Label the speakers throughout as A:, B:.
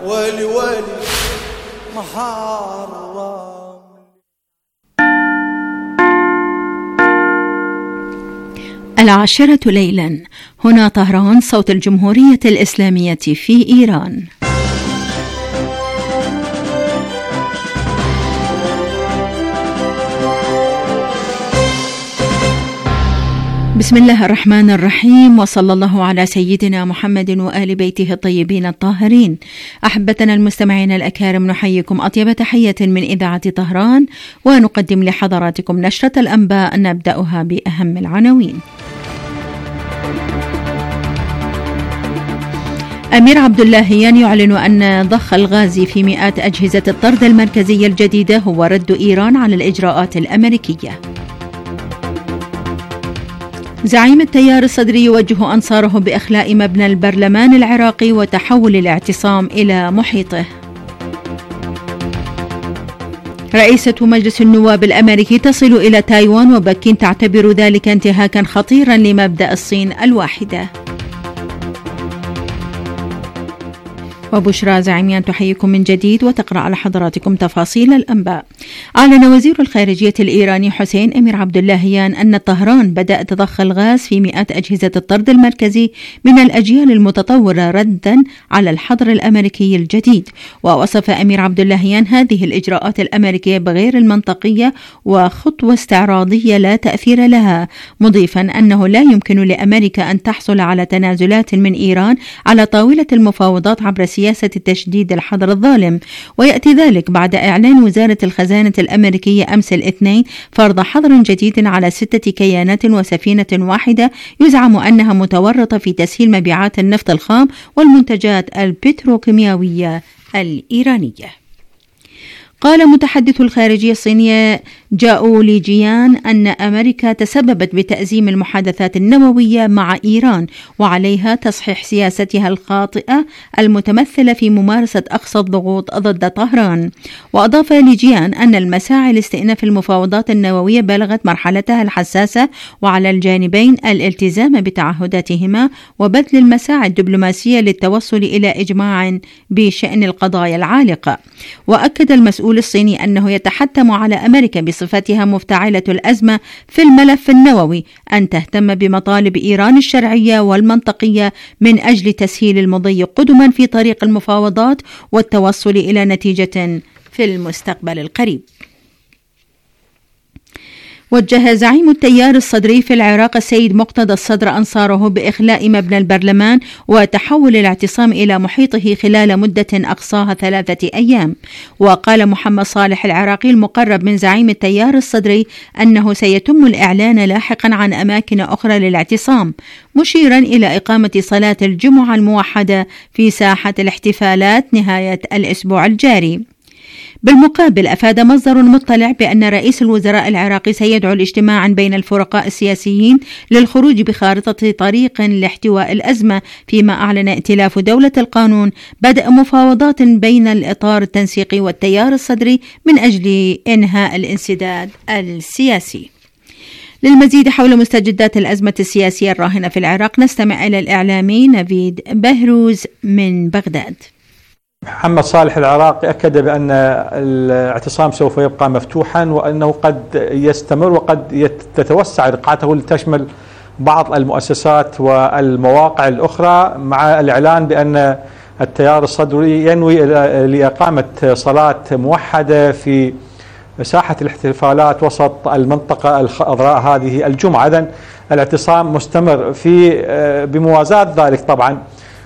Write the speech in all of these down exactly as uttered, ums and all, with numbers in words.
A: ولي ولي محرم.
B: العاشرة ليلا، هنا طهران، صوت الجمهورية الإسلامية في إيران. بسم الله الرحمن الرحيم، وصلى الله على سيدنا محمد وآل بيته الطيبين الطاهرين. أحبتنا المستمعين الأكارم، نحييكم أطيب تحية من إذاعة طهران، ونقدم لحضراتكم نشرة الأنباء نبدأها بأهم العناوين. أمير عبد اللهيان يعلن أن ضخ الغاز في مئات أجهزة الطرد المركزية الجديدة هو رد إيران على الإجراءات الأمريكية. زعيم التيار الصدري يوجه أنصاره بإخلاء مبنى البرلمان العراقي وتحول الاعتصام إلى محيطه. رئيسة مجلس النواب الأمريكي تصل إلى تايوان، وبكين تعتبر ذلك انتهاكا خطيرا لمبدأ الصين الواحدة. وبشرى زعيميان تحييكم من جديد وتقرأ على حضراتكم تفاصيل الأنباء. أعلن وزير الخارجية الإيراني حسين أمير عبد اللهيان أن طهران بدأت ضخ الغاز في مئات أجهزة الطرد المركزي من الأجيال المتطورة ردا على الحظر الأمريكي الجديد. ووصف أمير عبد اللهيان هذه الإجراءات الأمريكية بغير المنطقية وخطوة استعراضية لا تأثير لها، مضيفا أنه لا يمكن لأمريكا أن تحصل على تنازلات من إيران على طاولة المفاوضات عبر سياسة تشديد الحظر الظالم. ويأتي ذلك بعد إعلان وزارة الخزانة الأمريكية أمس الاثنين فرض حظر جديد على ستة كيانات وسفينة واحدة يزعم أنها متورطة في تسهيل مبيعات النفط الخام والمنتجات البتروكيماوية الإيرانية. قال متحدث الخارجية الصينية جاو ليجيان أن أمريكا تسببت بتأزيم المحادثات النووية مع إيران، وعليها تصحيح سياستها الخاطئة المتمثلة في ممارسة أقصى الضغوط ضد طهران. وأضاف ليجيان أن المساعي لاستئناف المفاوضات النووية بلغت مرحلتها الحساسة، وعلى الجانبين الالتزام بتعهداتهما وبذل المساعي الدبلوماسية للتوصل إلى إجماع بشأن القضايا العالقة. وأكد المسؤول الصيني أنه يتحتم على أمريكا بصفتها مفتعلة الأزمة في الملف النووي أن تهتم بمطالب إيران الشرعية والمنطقية من أجل تسهيل المضي قدما في طريق المفاوضات والتوصل إلى نتيجة في المستقبل القريب. وجه زعيم التيار الصدري في العراق السيد مقتدى الصدر أنصاره بإخلاء مبنى البرلمان وتحول الاعتصام إلى محيطه خلال مدة أقصاها ثلاثة أيام. وقال محمد صالح العراقي المقرب من زعيم التيار الصدري أنه سيتم الإعلان لاحقا عن أماكن أخرى للاعتصام، مشيرا إلى إقامة صلاة الجمعة الموحدة في ساحة الاحتفالات نهاية الأسبوع الجاري. بالمقابل، أفاد مصدر مطلع بأن رئيس الوزراء العراقي سيدعو لاجتماع بين الفرقاء السياسيين للخروج بخارطة طريق لاحتواء الأزمة، فيما أعلن ائتلاف دولة القانون بدء مفاوضات بين الإطار التنسيقي والتيار الصدري من أجل إنهاء الانسداد السياسي. للمزيد حول مستجدات الأزمة السياسية الراهنة في العراق نستمع إلى الإعلامي نفيد بهروز من بغداد.
C: محمد صالح العراقي أكد بأن الاعتصام سوف يبقى مفتوحا، وأنه قد يستمر وقد تتوسع رقعته لتشمل بعض المؤسسات والمواقع الأخرى، مع الإعلان بأن التيار الصدري ينوي لإقامة صلاة موحدة في ساحة الاحتفالات وسط المنطقة الخضراء هذه الجمعة. إذن الاعتصام مستمر. في بموازاة ذلك طبعا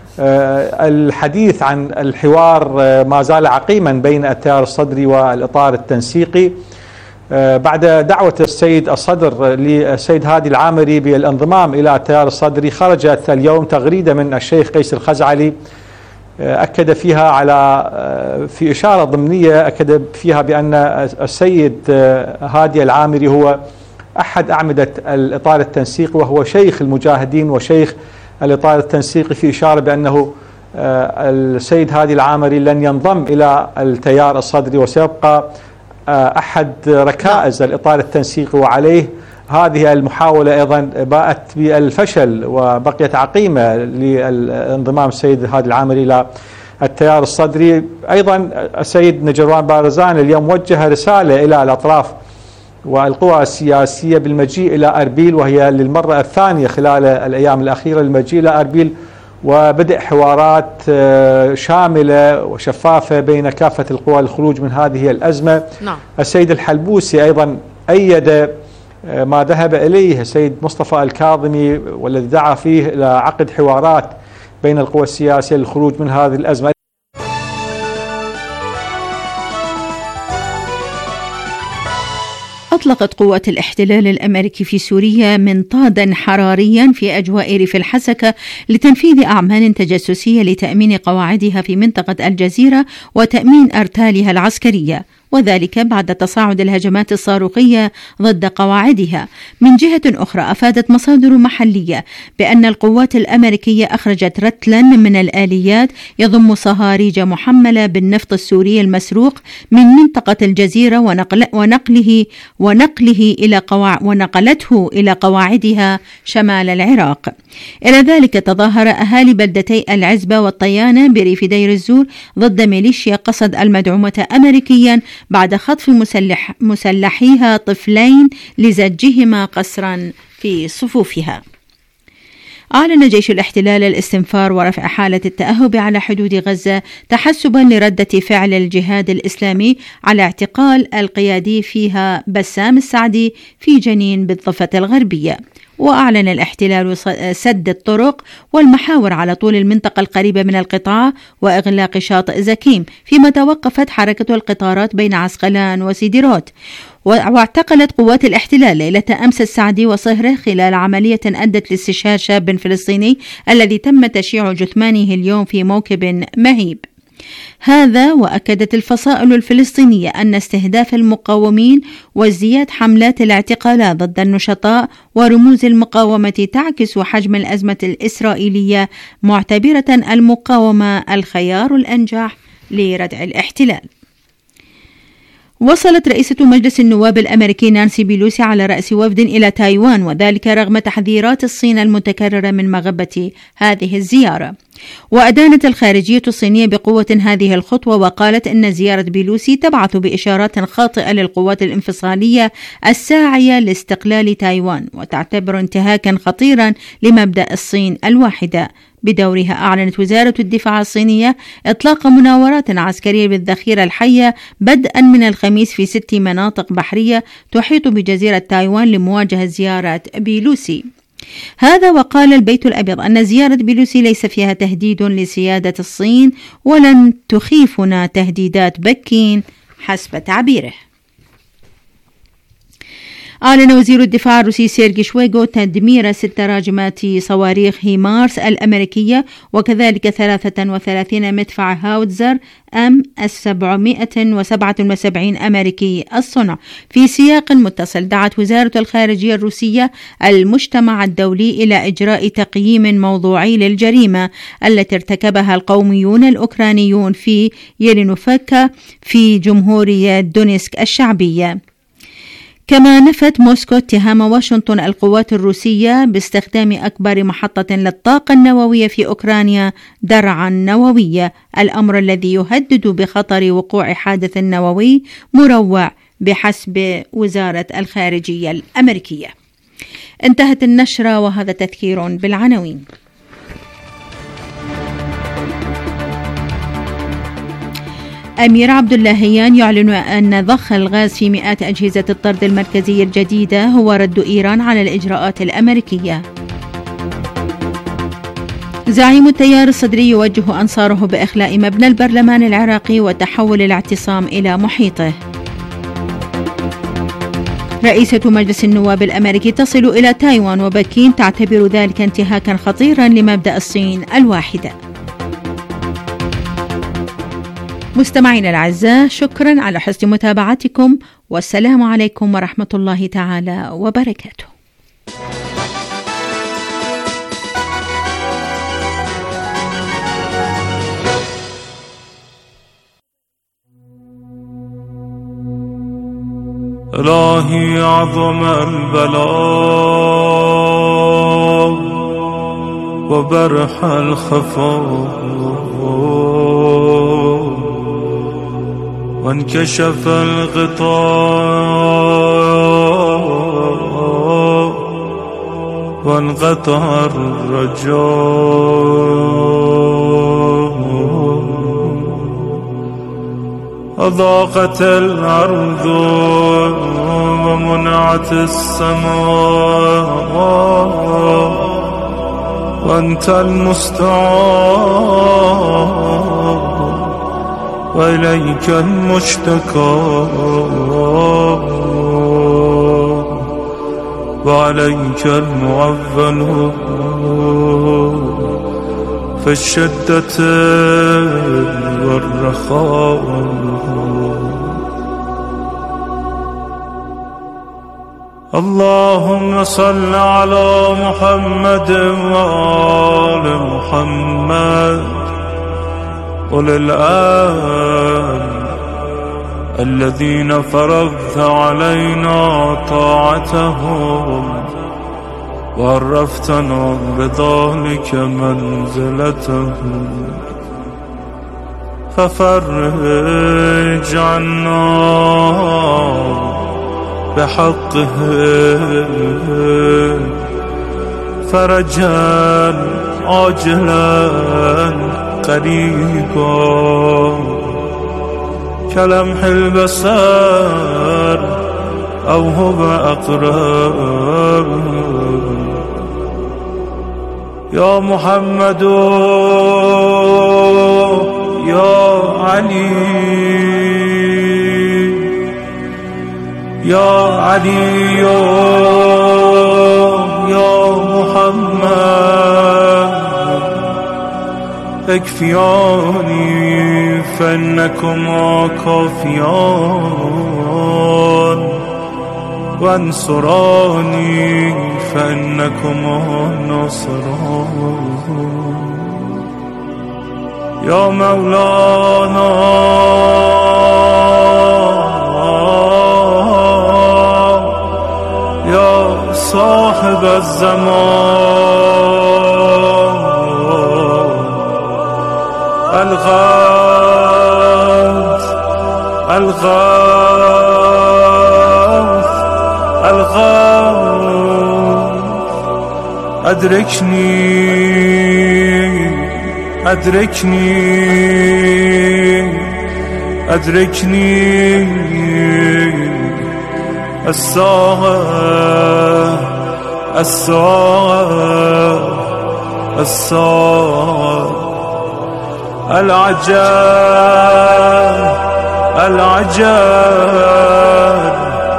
C: الحديث عن الحوار ما زال عقيما بين التيار الصدري والإطار التنسيقي بعد دعوة السيد الصدر للسيد هادي العامري بالانضمام إلى التيار الصدري. خرجت اليوم تغريدة من الشيخ قيس الخزعلي أكد فيها على في إشارة ضمنية أكد فيها بأن السيد هادي العامري هو أحد أعمدة الإطار التنسيقي وهو شيخ المجاهدين وشيخ الإطار التنسيقي، في إشارة بأنه السيد هادي العامري لن ينضم إلى التيار الصدري وسيبقى أحد ركائز الإطار التنسيقي، وعليه هذه المحاولة أيضا باءت بالفشل وبقيت عقيمة للانضمام السيد هادي العامري إلى التيار الصدري. أيضا السيد نجروان بارزان اليوم وجه رسالة إلى الأطراف والقوى السياسية بالمجيء إلى أربيل، وهي للمرة الثانية خلال الأيام الأخيرة المجيء إلى أربيل وبدء حوارات شاملة وشفافة بين كافة القوى للخروج من هذه الأزمة. نعم. السيد الحلبوسي أيضا أيد ما ذهب إليه السيد مصطفى الكاظمي والذي دعا فيه إلى عقد حوارات بين القوى السياسية للخروج من هذه الأزمة.
B: أطلقت قوات الاحتلال الأمريكي في سوريا منطادا حراريا في أجواء ريف الحسكة لتنفيذ أعمال تجسسية لتأمين قواعدها في منطقة الجزيرة وتأمين أرتالها العسكرية، وذلك بعد تصاعد الهجمات الصاروخية ضد قواعدها. من جهة أخرى، أفادت مصادر محلية بأن القوات الأمريكية أخرجت رتلا من الآليات يضم صهاريج محملة بالنفط السوري المسروق من منطقة الجزيرة ونقل ونقله ونقله إلى قواع ونقلته إلى قواعدها شمال العراق. إلى ذلك تظاهر أهالي بلدتي العزبة والطيانة بريف دير الزور ضد ميليشيا قصد المدعومة أمريكيا بعد خطف مسلح مسلحيها طفلين لزجهما قسرا في صفوفها. أعلن جيش الاحتلال الاستنفار ورفع حالة التأهب على حدود غزة تحسبا لردة فعل الجهاد الإسلامي على اعتقال القيادي فيها بسام السعدي في جنين بالضفة الغربية. وأعلن الاحتلال سد الطرق والمحاور على طول المنطقة القريبة من القطاع وإغلاق شاطئ زكيم، فيما توقفت حركة القطارات بين عسقلان وسيديروت. واعتقلت قوات الاحتلال ليلة أمس السعدي وصهره خلال عملية أدت لاستشهاد شاب فلسطيني الذي تم تشييع جثمانه اليوم في موكب مهيب. هذا وأكدت الفصائل الفلسطينية أن استهداف المقاومين وازدياد حملات الاعتقالات ضد النشطاء ورموز المقاومة تعكس حجم الأزمة الإسرائيلية، معتبرة المقاومة الخيار الأنجح لردع الاحتلال. وصلت رئيسة مجلس النواب الأمريكي نانسي بيلوسي على رأس وفد إلى تايوان، وذلك رغم تحذيرات الصين المتكررة من مغبة هذه الزيارة. وأدانت الخارجية الصينية بقوة هذه الخطوة، وقالت إن زيارة بيلوسي تبعث بإشارات خاطئة للقوات الانفصالية الساعية لاستقلال تايوان، وتعتبر انتهاكا خطيرا لمبدأ الصين الواحدة. بدورها أعلنت وزارة الدفاع الصينية إطلاق مناورات عسكرية بالذخيرة الحية بدءا من الخميس في ست مناطق بحرية تحيط بجزيرة تايوان لمواجهة زيارة بيلوسي. هذا وقال البيت الأبيض أن زيارة بيلوسي ليس فيها تهديد لسيادة الصين ولن تخيفنا تهديدات بكين حسب تعبيره. أعلن وزير الدفاع الروسي سيرجي شويغو تدمير ست راجمات صواريخ هيمارس الأمريكية وكذلك ثلاثة وثلاثين مدفع هاوتزر أم سبعمائة وسبعة وسبعين أمريكي الصنع. في سياق متصل، دعت وزارة الخارجية الروسية المجتمع الدولي إلى إجراء تقييم موضوعي للجريمة التي ارتكبها القوميون الأوكرانيون في يلينوفكا في جمهورية دونيسك الشعبية. كما نفت موسكو اتهام واشنطن القوات الروسية باستخدام أكبر محطة للطاقة النووية في أوكرانيا درعا نووية، الأمر الذي يهدد بخطر وقوع حادث نووي مروع بحسب وزارة الخارجية الأمريكية. انتهت النشرة، وهذا تذكير بالعناوين. أمير عبد اللهيان يعلن أن ضخ الغاز في مئات أجهزة الطرد المركزية الجديدة هو رد إيران على الإجراءات الأمريكية. زعيم التيار الصدري يوجه أنصاره بإخلاء مبنى البرلمان العراقي وتحول الاعتصام إلى محيطه. رئيسة مجلس النواب الأمريكي تصل إلى تايوان، وبكين تعتبر ذلك انتهاكا خطيرا لمبدأ الصين الواحدة. مستمعينا الأعزاء، شكرا على حسن متابعتكم، والسلام عليكم ورحمة الله تعالى وبركاته.
A: إلهي عظم البلاء وبرح الخفاء، وانكشف الغطاء وانقطع الرجاء وضاقت الأرض ومنعت السماء وأنت المستعان وإليك المشتكى وعليك المعول في الشدة والرخاء. اللهم صل على محمد وآل محمد أولي الآل الذين فرضت علينا طاعتهم وعرفتنا بذلك منزلتهم، ففرج عنا بحقه فرجا عاجلا قريبا كلمح البصر أو هو أقرب. يا محمد يا علي يا علي يا محمد اكفياني فإنكما كافيان وانصراني فإنكما ناصران. يا مولانا يا صاحب الزمان الغوث الغوث الغوث أدركني أدركني أدركني الساعة الساعة الساعة العجاب العجاب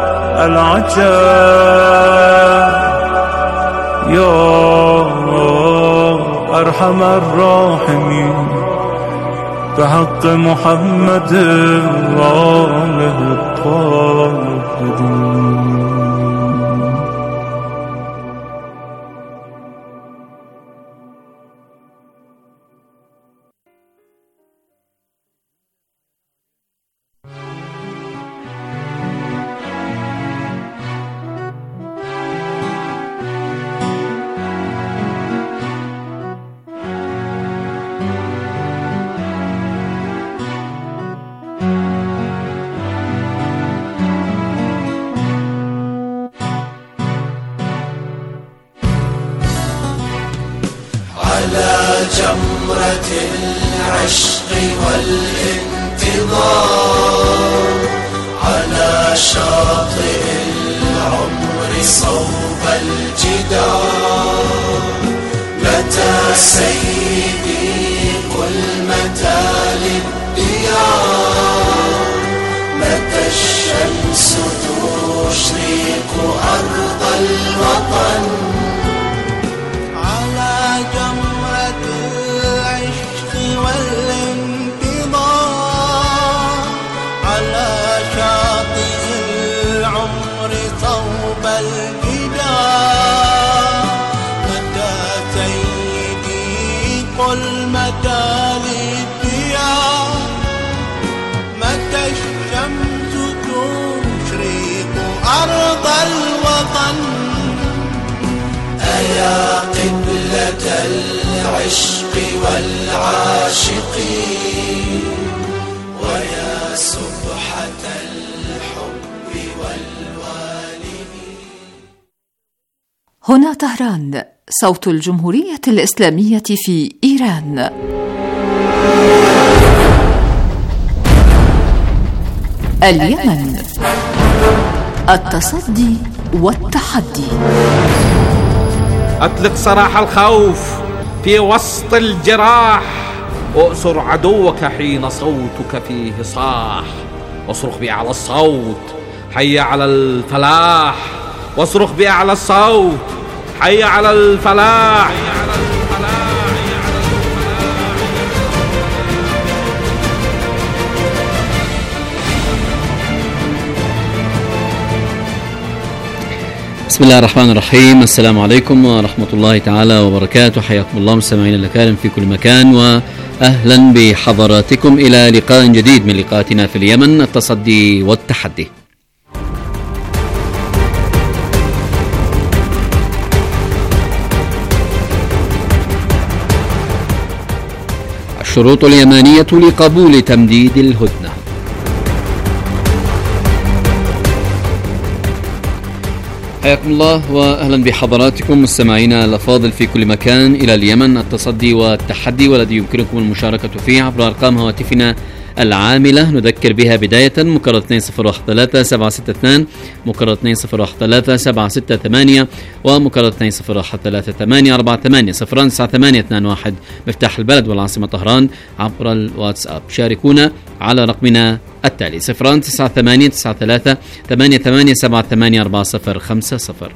A: العجاب. يا أرحم الراحمين بحق محمد وآله الطاهرين.
D: على جمرة العشق والانتظار على شاطئ العمر صوب الجدار. متى سيدي قل متى للديار، متى الشمس تشرق أرض الوطن.
E: قل متى للديار، متى الشمس تشرق أرض الوطن.
D: أيا قبلة العشق والعاشقين، ويا سبحان
F: هنا طهران، صوت الجمهورية الإسلامية في إيران. اليمن، التصدي والتحدي.
G: أطلق سراح الخوف في وسط الجراح، وأسر عدوك حين صوتك فيه صاح، واصرخ بأعلى الصوت حي على الفلاح، واصرخ بأعلى الصوت حي على الفلاح.
H: بسم الله الرحمن الرحيم. السلام عليكم ورحمة الله تعالى وبركاته. حياكم الله مستمعينا الأكارم في كل مكان، وأهلا بحضراتكم إلى لقاء جديد من لقاءاتنا في اليمن، التصدي والتحدي. الشروط اليمانية لقبول تمديد الهدنة. حياكم الله واهلا بحضراتكم مستمعينا الافاضل في كل مكان الى اليمن، التصدي والتحدي، والذي يمكنكم المشاركة فيه عبر ارقام هواتفنا العاملة نذكر بها بداية: مكرر اثنين صفر واحد ثلاثة سبعة ستة اثنين، مكرر اثنين صفر واحد ثلاثة سبعة ستة ثمانية، ومكرر اثنين صفر واحد ثلاثة ثمانية أربعة ثمانية صفر تسعة ثمانية اثنين واحد مفتاح البلد والعاصمة طهران عبر الواتساب. شاركونا على رقمنا التالي صفر تسعة ثمانية تسعة ثلاثة ثمانية ثمانية سبعة ثمانية أربعة صفر خمسة صفر.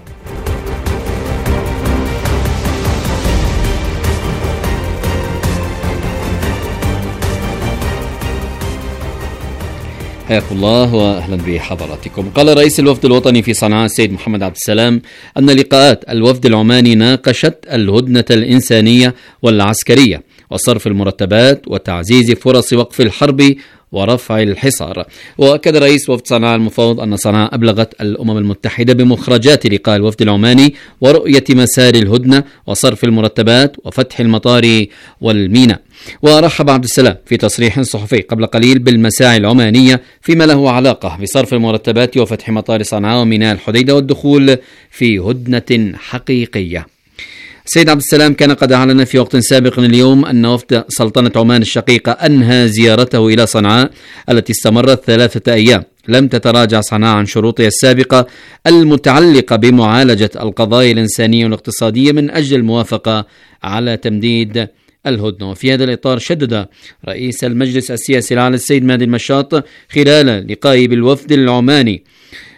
H: حياكم الله واهلا بحضراتكم. قال رئيس الوفد الوطني في صنعاء السيد محمد عبد السلام ان لقاءات الوفد العماني ناقشت الهدنة الإنسانية والعسكرية وصرف المرتبات وتعزيز فرص وقف الحرب ورفع الحصار. وأكد رئيس وفد صنعاء المفوض أن صنعاء أبلغت الأمم المتحدة بمخرجات لقاء الوفد العماني ورؤية مسار الهدنة وصرف المرتبات وفتح المطار والميناء. ورحب عبد السلام في تصريح صحفي قبل قليل بالمساعي العمانية فيما له علاقة بصرف المرتبات وفتح مطار صنعاء وميناء الحديدة والدخول في هدنة حقيقية. السيد عبد السلام كان قد أعلن في وقت سابق اليوم أن وفد سلطنة عمان الشقيقة أنهى زيارته إلى صنعاء التي استمرت ثلاثة أيام. لم تتراجع صنعاء عن شروطها السابقة المتعلقة بمعالجة القضايا الإنسانية والاقتصادية من أجل الموافقة على تمديد الهدنة. وفي هذا الإطار شدد رئيس المجلس السياسي العالي السيد مهدي المشاط خلال لقائه بالوفد العماني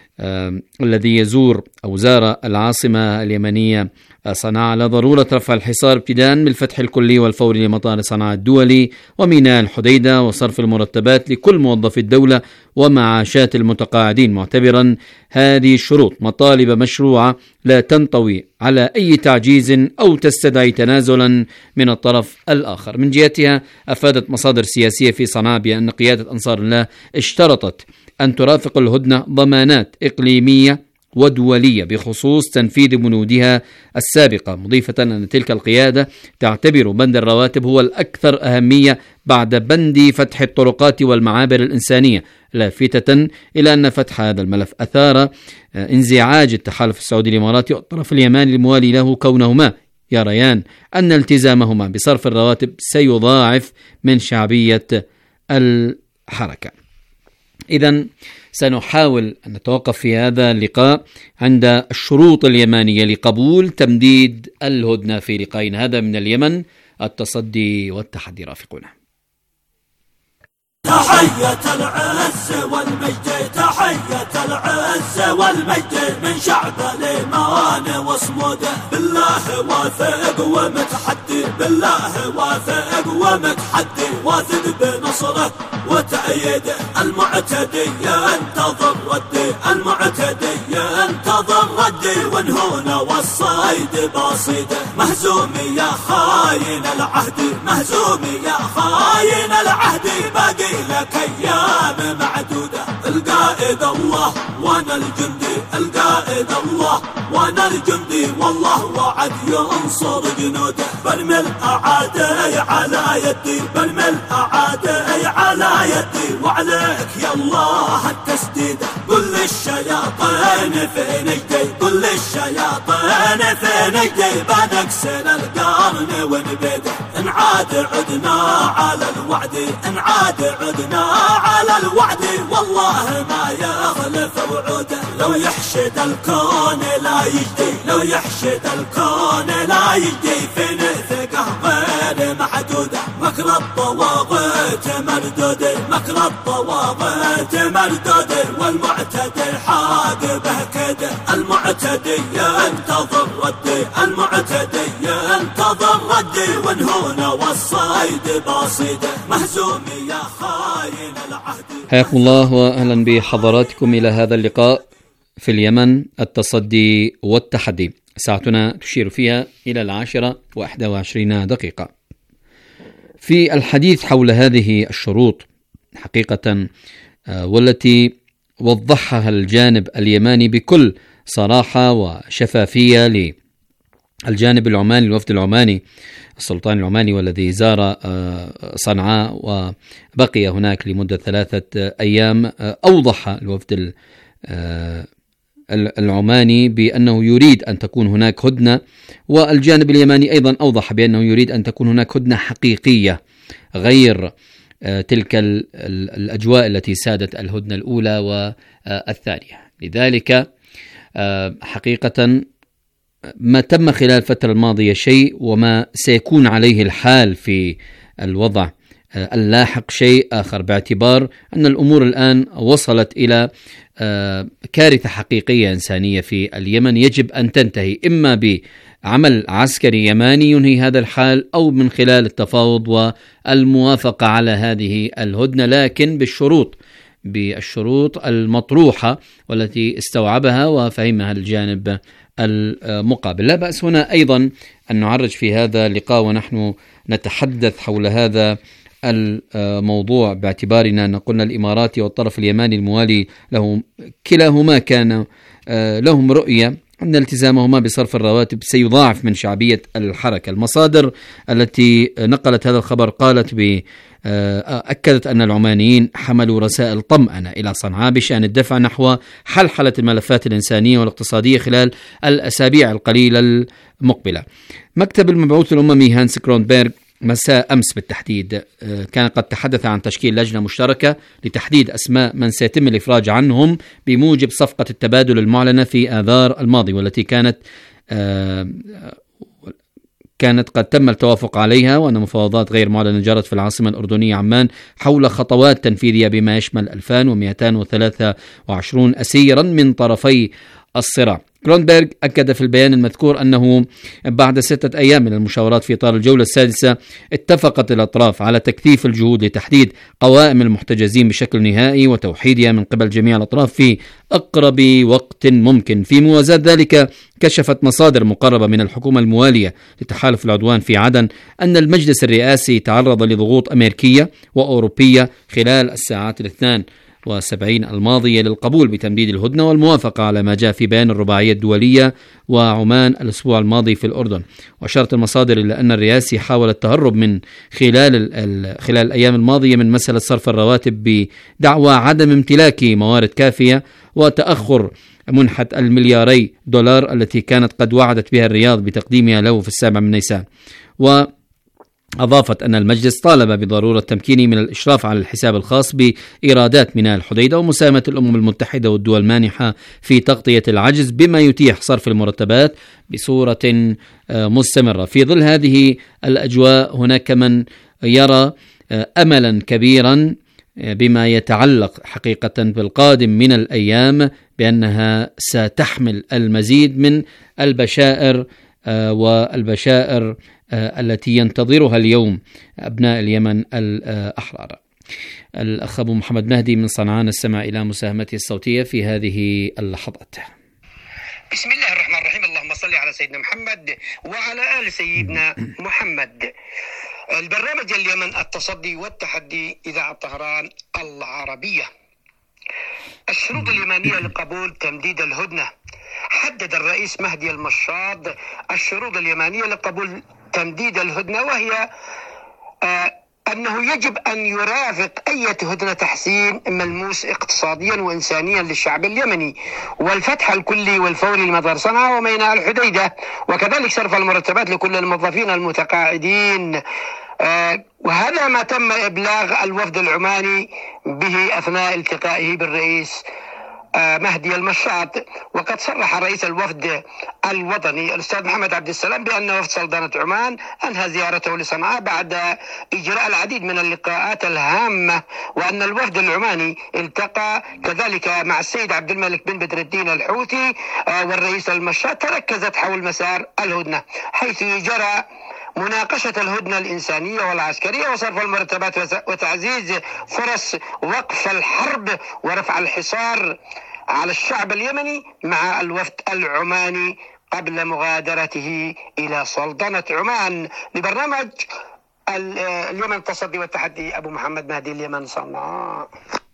H: آه الذي يزور أو زار العاصمة اليمنية صنعاء على ضرورة رفع الحصار ابتداء من الفتح الكلي والفوري لمطار صنعاء الدولي وميناء الحديدة وصرف المرتبات لكل موظفي الدولة ومعاشات المتقاعدين، معتبرا هذه الشروط مطالب مشروعة لا تنطوي على أي تعجيز أو تستدعي تنازلا من الطرف الآخر. من جهتها أفادت مصادر سياسية في صنعاء بأن قيادة أنصار الله اشترطت أن ترافق الهدنة ضمانات إقليمية ودولية بخصوص تنفيذ بنودها السابقة، مضيفة أن تلك القيادة تعتبر بند الرواتب هو الأكثر أهمية بعد بند فتح الطرقات والمعابر الإنسانية، لافتة إلى أن فتح هذا الملف أثار انزعاج التحالف السعودي الإماراتي والطرف اليماني الموالي له، كونهما يريان أن التزامهما بصرف الرواتب سيضاعف من شعبية الحركة. إذن سنحاول أن نتوقف في هذا اللقاء عند الشروط اليمانية لقبول تمديد الهدنة في لقائنا هذا من اليمن، التصدي والتحدي. رافقونا.
D: تحية العز والمجد، تحية العز والمجد من شعب الإيمان وصموده، بالله واثق ومتحدي، بالله واثق ومتحدي، واثق بنصره وتأييده، المعتدي ينتظر ردي، المعتدي ينتظر ردي، ونهون والصيد باصيده، مهزوم يا خاين العهد، مهزوم يا خاين العهد، باقي لك أيام معدودة، القائد الله وانا الجندي، القائد الله وانا الجندي، والله وعد ينصر جنوده، برمي الأعادي على يدي، برمي الأعادي على يدي، وعليك يا الله التسديد، قل لي للشياطين في نجدي قل للشياطين في نجدي بنكسر القرن ونبده إن عاد عدنا على الوعد إن عاد عدنا على الوعد والله ما يخلف وعوده لو يحشد الكون لا يجدي لو يحشد الكون لا يجدي في نثقه غير محدوده مكر الطواغيت مردود مكر الطواغيت مردود والمعتدي حاقبه كده المعتدي ينتظر ردي المعتدي ينتظر ردي ونهون والصيد باصيده مهزوم يا خاين العهد.
H: حياكم الله واهلا بحضراتكم الى هذا اللقاء في اليمن التصدي والتحدي. ساعتنا تشير فيها الى العاشرة واحدى وعشرين دقيقة. في الحديث حول هذه الشروط حقيقة والتي وضحها الجانب اليماني بكل صراحة وشفافية للجانب العماني الوفد العماني السلطان العماني والذي زار صنعاء وبقي هناك لمدة ثلاثة أيام. أوضح الوفد العماني بأنه يريد أن تكون هناك هدنة، والجانب اليماني أيضا أوضح بأنه يريد أن تكون هناك هدنة حقيقية غير تلك الأجواء التي سادت الهدنة الأولى والثانية. لذلك حقيقة ما تم خلال الفترة الماضية شيء، وما سيكون عليه الحال في الوضع اللاحق شيء آخر، باعتبار أن الأمور الآن وصلت إلى كارثة حقيقية إنسانية في اليمن يجب أن تنتهي إما بعمل عسكري يماني ينهي هذا الحال أو من خلال التفاوض والموافقة على هذه الهدنة، لكن بالشروط بالشروط المطروحة والتي استوعبها وفهمها الجانب المقابل. لا بأس هنا أيضا أن نعرج في هذا اللقاء ونحن نتحدث حول هذا الموضوع باعتبارنا أن قلنا الإماراتي والطرف اليماني الموالي له كلاهما كان لهم رؤية أن التزامهما بصرف الرواتب سيضاعف من شعبية الحركة. المصادر التي نقلت هذا الخبر قالت ب أكدت أن العمانيين حملوا رسائل طمأنة إلى صنعاء بشأن الدفع نحو حلحلة الملفات الإنسانية والاقتصادية خلال الأسابيع القليلة المقبلة. مكتب المبعوث الأممي هانس كرونبيرغ مساء أمس بالتحديد كان قد تحدث عن تشكيل لجنة مشتركة لتحديد أسماء من سيتم الإفراج عنهم بموجب صفقة التبادل المعلنة في آذار الماضي، والتي كانت كانت قد تم التوافق عليها، وأن مفاوضات غير معلنة جرت في العاصمة الأردنية عمان حول خطوات تنفيذية بما يشمل ألفين ومئتين وثلاثة وعشرين أسيرا من طرفي الصراع. كرونبيرغ أكد في البيان المذكور أنه بعد ستة أيام من المشاورات في إطار الجولة السادسة اتفقت الأطراف على تكثيف الجهود لتحديد قوائم المحتجزين بشكل نهائي وتوحيدها من قبل جميع الأطراف في أقرب وقت ممكن. في موازاة ذلك كشفت مصادر مقربة من الحكومة الموالية لتحالف العدوان في عدن أن المجلس الرئاسي تعرض لضغوط أمريكية وأوروبية خلال الساعات الاثنان وسبعين الماضية للقبول بتمديد الهدنة والموافقة على ما جاء في بيان الرباعية الدولية وعمان الأسبوع الماضي في الأردن. وأشارت المصادر إلى أن الرئاسي حاول التهرب من خلال خلال الأيام الماضية من مسألة صرف الرواتب بدعوى عدم امتلاك موارد كافية وتأخر منحة الملياري دولار التي كانت قد وعدت بها الرياض بتقديمها له في السابع من نيسان. و أضافت أن المجلس طالب بضرورة تمكينه من الإشراف على الحساب الخاص بإيرادات ميناء الحديدة ومساهمة الأمم المتحدة والدول المانحة في تغطية العجز بما يتيح صرف المرتبات بصورة مستمرة. في ظل هذه الأجواء هناك من يرى أملا كبيرا بما يتعلق حقيقة بالقادم من الأيام بأنها ستحمل المزيد من البشائر والبشائر التي ينتظرها اليوم أبناء اليمن الأحرار. الأخ أبو محمد مهدي من صنعاء نستمع إلى مساهمته الصوتية في هذه اللحظات.
I: بسم الله الرحمن الرحيم. اللهم صل على سيدنا محمد وعلى آل سيدنا محمد. البرنامج اليمن التصدي والتحدي إذاعة طهران العربية. الشروط اليمانية لقبول تمديد الهدنة. حدد الرئيس مهدي المشاط الشروط اليمانية لقبول تمديد الهدنة، وهي أنه يجب أن يرافق أي هدنة تحسين ملموس اقتصاديا وإنسانيا للشعب اليمني، والفتح الكلي والفوري لمطار صنعاء وميناء الحديدة، وكذلك صرف المرتبات لكل الموظفين المتقاعدين. آه وهذا ما تم إبلاغ الوفد العماني به أثناء التقائه بالرئيس مهدي المشاط. وقد صرح رئيس الوفد الوطني الأستاذ محمد عبد السلام بأن وفد سلطنة عمان أنهى زيارته لصنعاء بعد إجراء العديد من اللقاءات الهامة، وأن الوفد العماني التقى كذلك مع السيد عبد الملك بن بدر الدين الحوثي والرئيس المشاط، تركزت حول مسار الهدنة حيث جرى مناقشة الهدنة الإنسانية والعسكرية وصرف المرتبات وتعزيز فرص وقف الحرب ورفع الحصار على الشعب اليمني مع الوفد العماني قبل مغادرته إلى سلطنة عمان. لبرنامج اليمن التصدي والتحدي، أبو محمد مهدي، اليمن، صنعاء.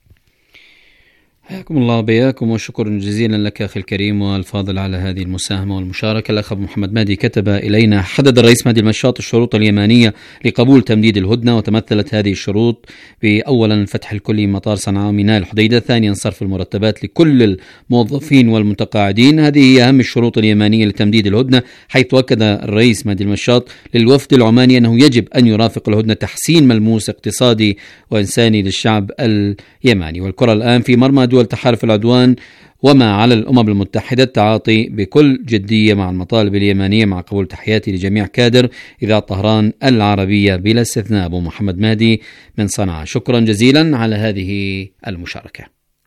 H: حياكم الله بياكم، وشكرا جزيلا لك أخي الكريم والفاضل على هذه المساهمة والمشاركة. الأخ أبو محمد مهدي كتب إلينا: حدد الرئيس مهدي المشاط الشروط اليمانية لقبول تمديد الهدنة، وتمثلت هذه الشروط بأولا الفتح الكلي مطار صنعاء وميناء الحديدة، ثانيا صرف المرتبات لكل الموظفين والمتقاعدين. هذه هي أهم الشروط اليمانية لتمديد الهدنة، حيث أكد الرئيس مهدي المشاط للوفد العماني أنه يجب أن يرافق الهدنة تحسين ملموس اقتصادي وإنساني للشعب اليماني. والكرة الآن في مرمى دول تحالف العدوان، وما على الأمم المتحدة التعاطي بكل جدية مع المطالب اليمانية، مع قبول تحياتي لجميع كادر إذاعة طهران العربية بلا استثناء. أبو محمد مهدي من صنعاء، شكرا جزيلا على هذه المشاركة.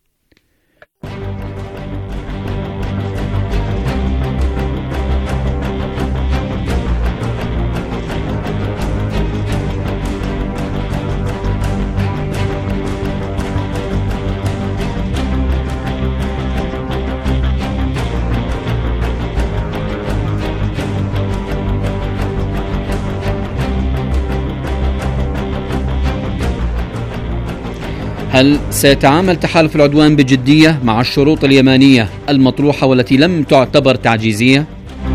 H: هل سيتعامل تحالف العدوان بجدية مع الشروط اليمانية المطروحة والتي لم تعتبر تعجيزية؟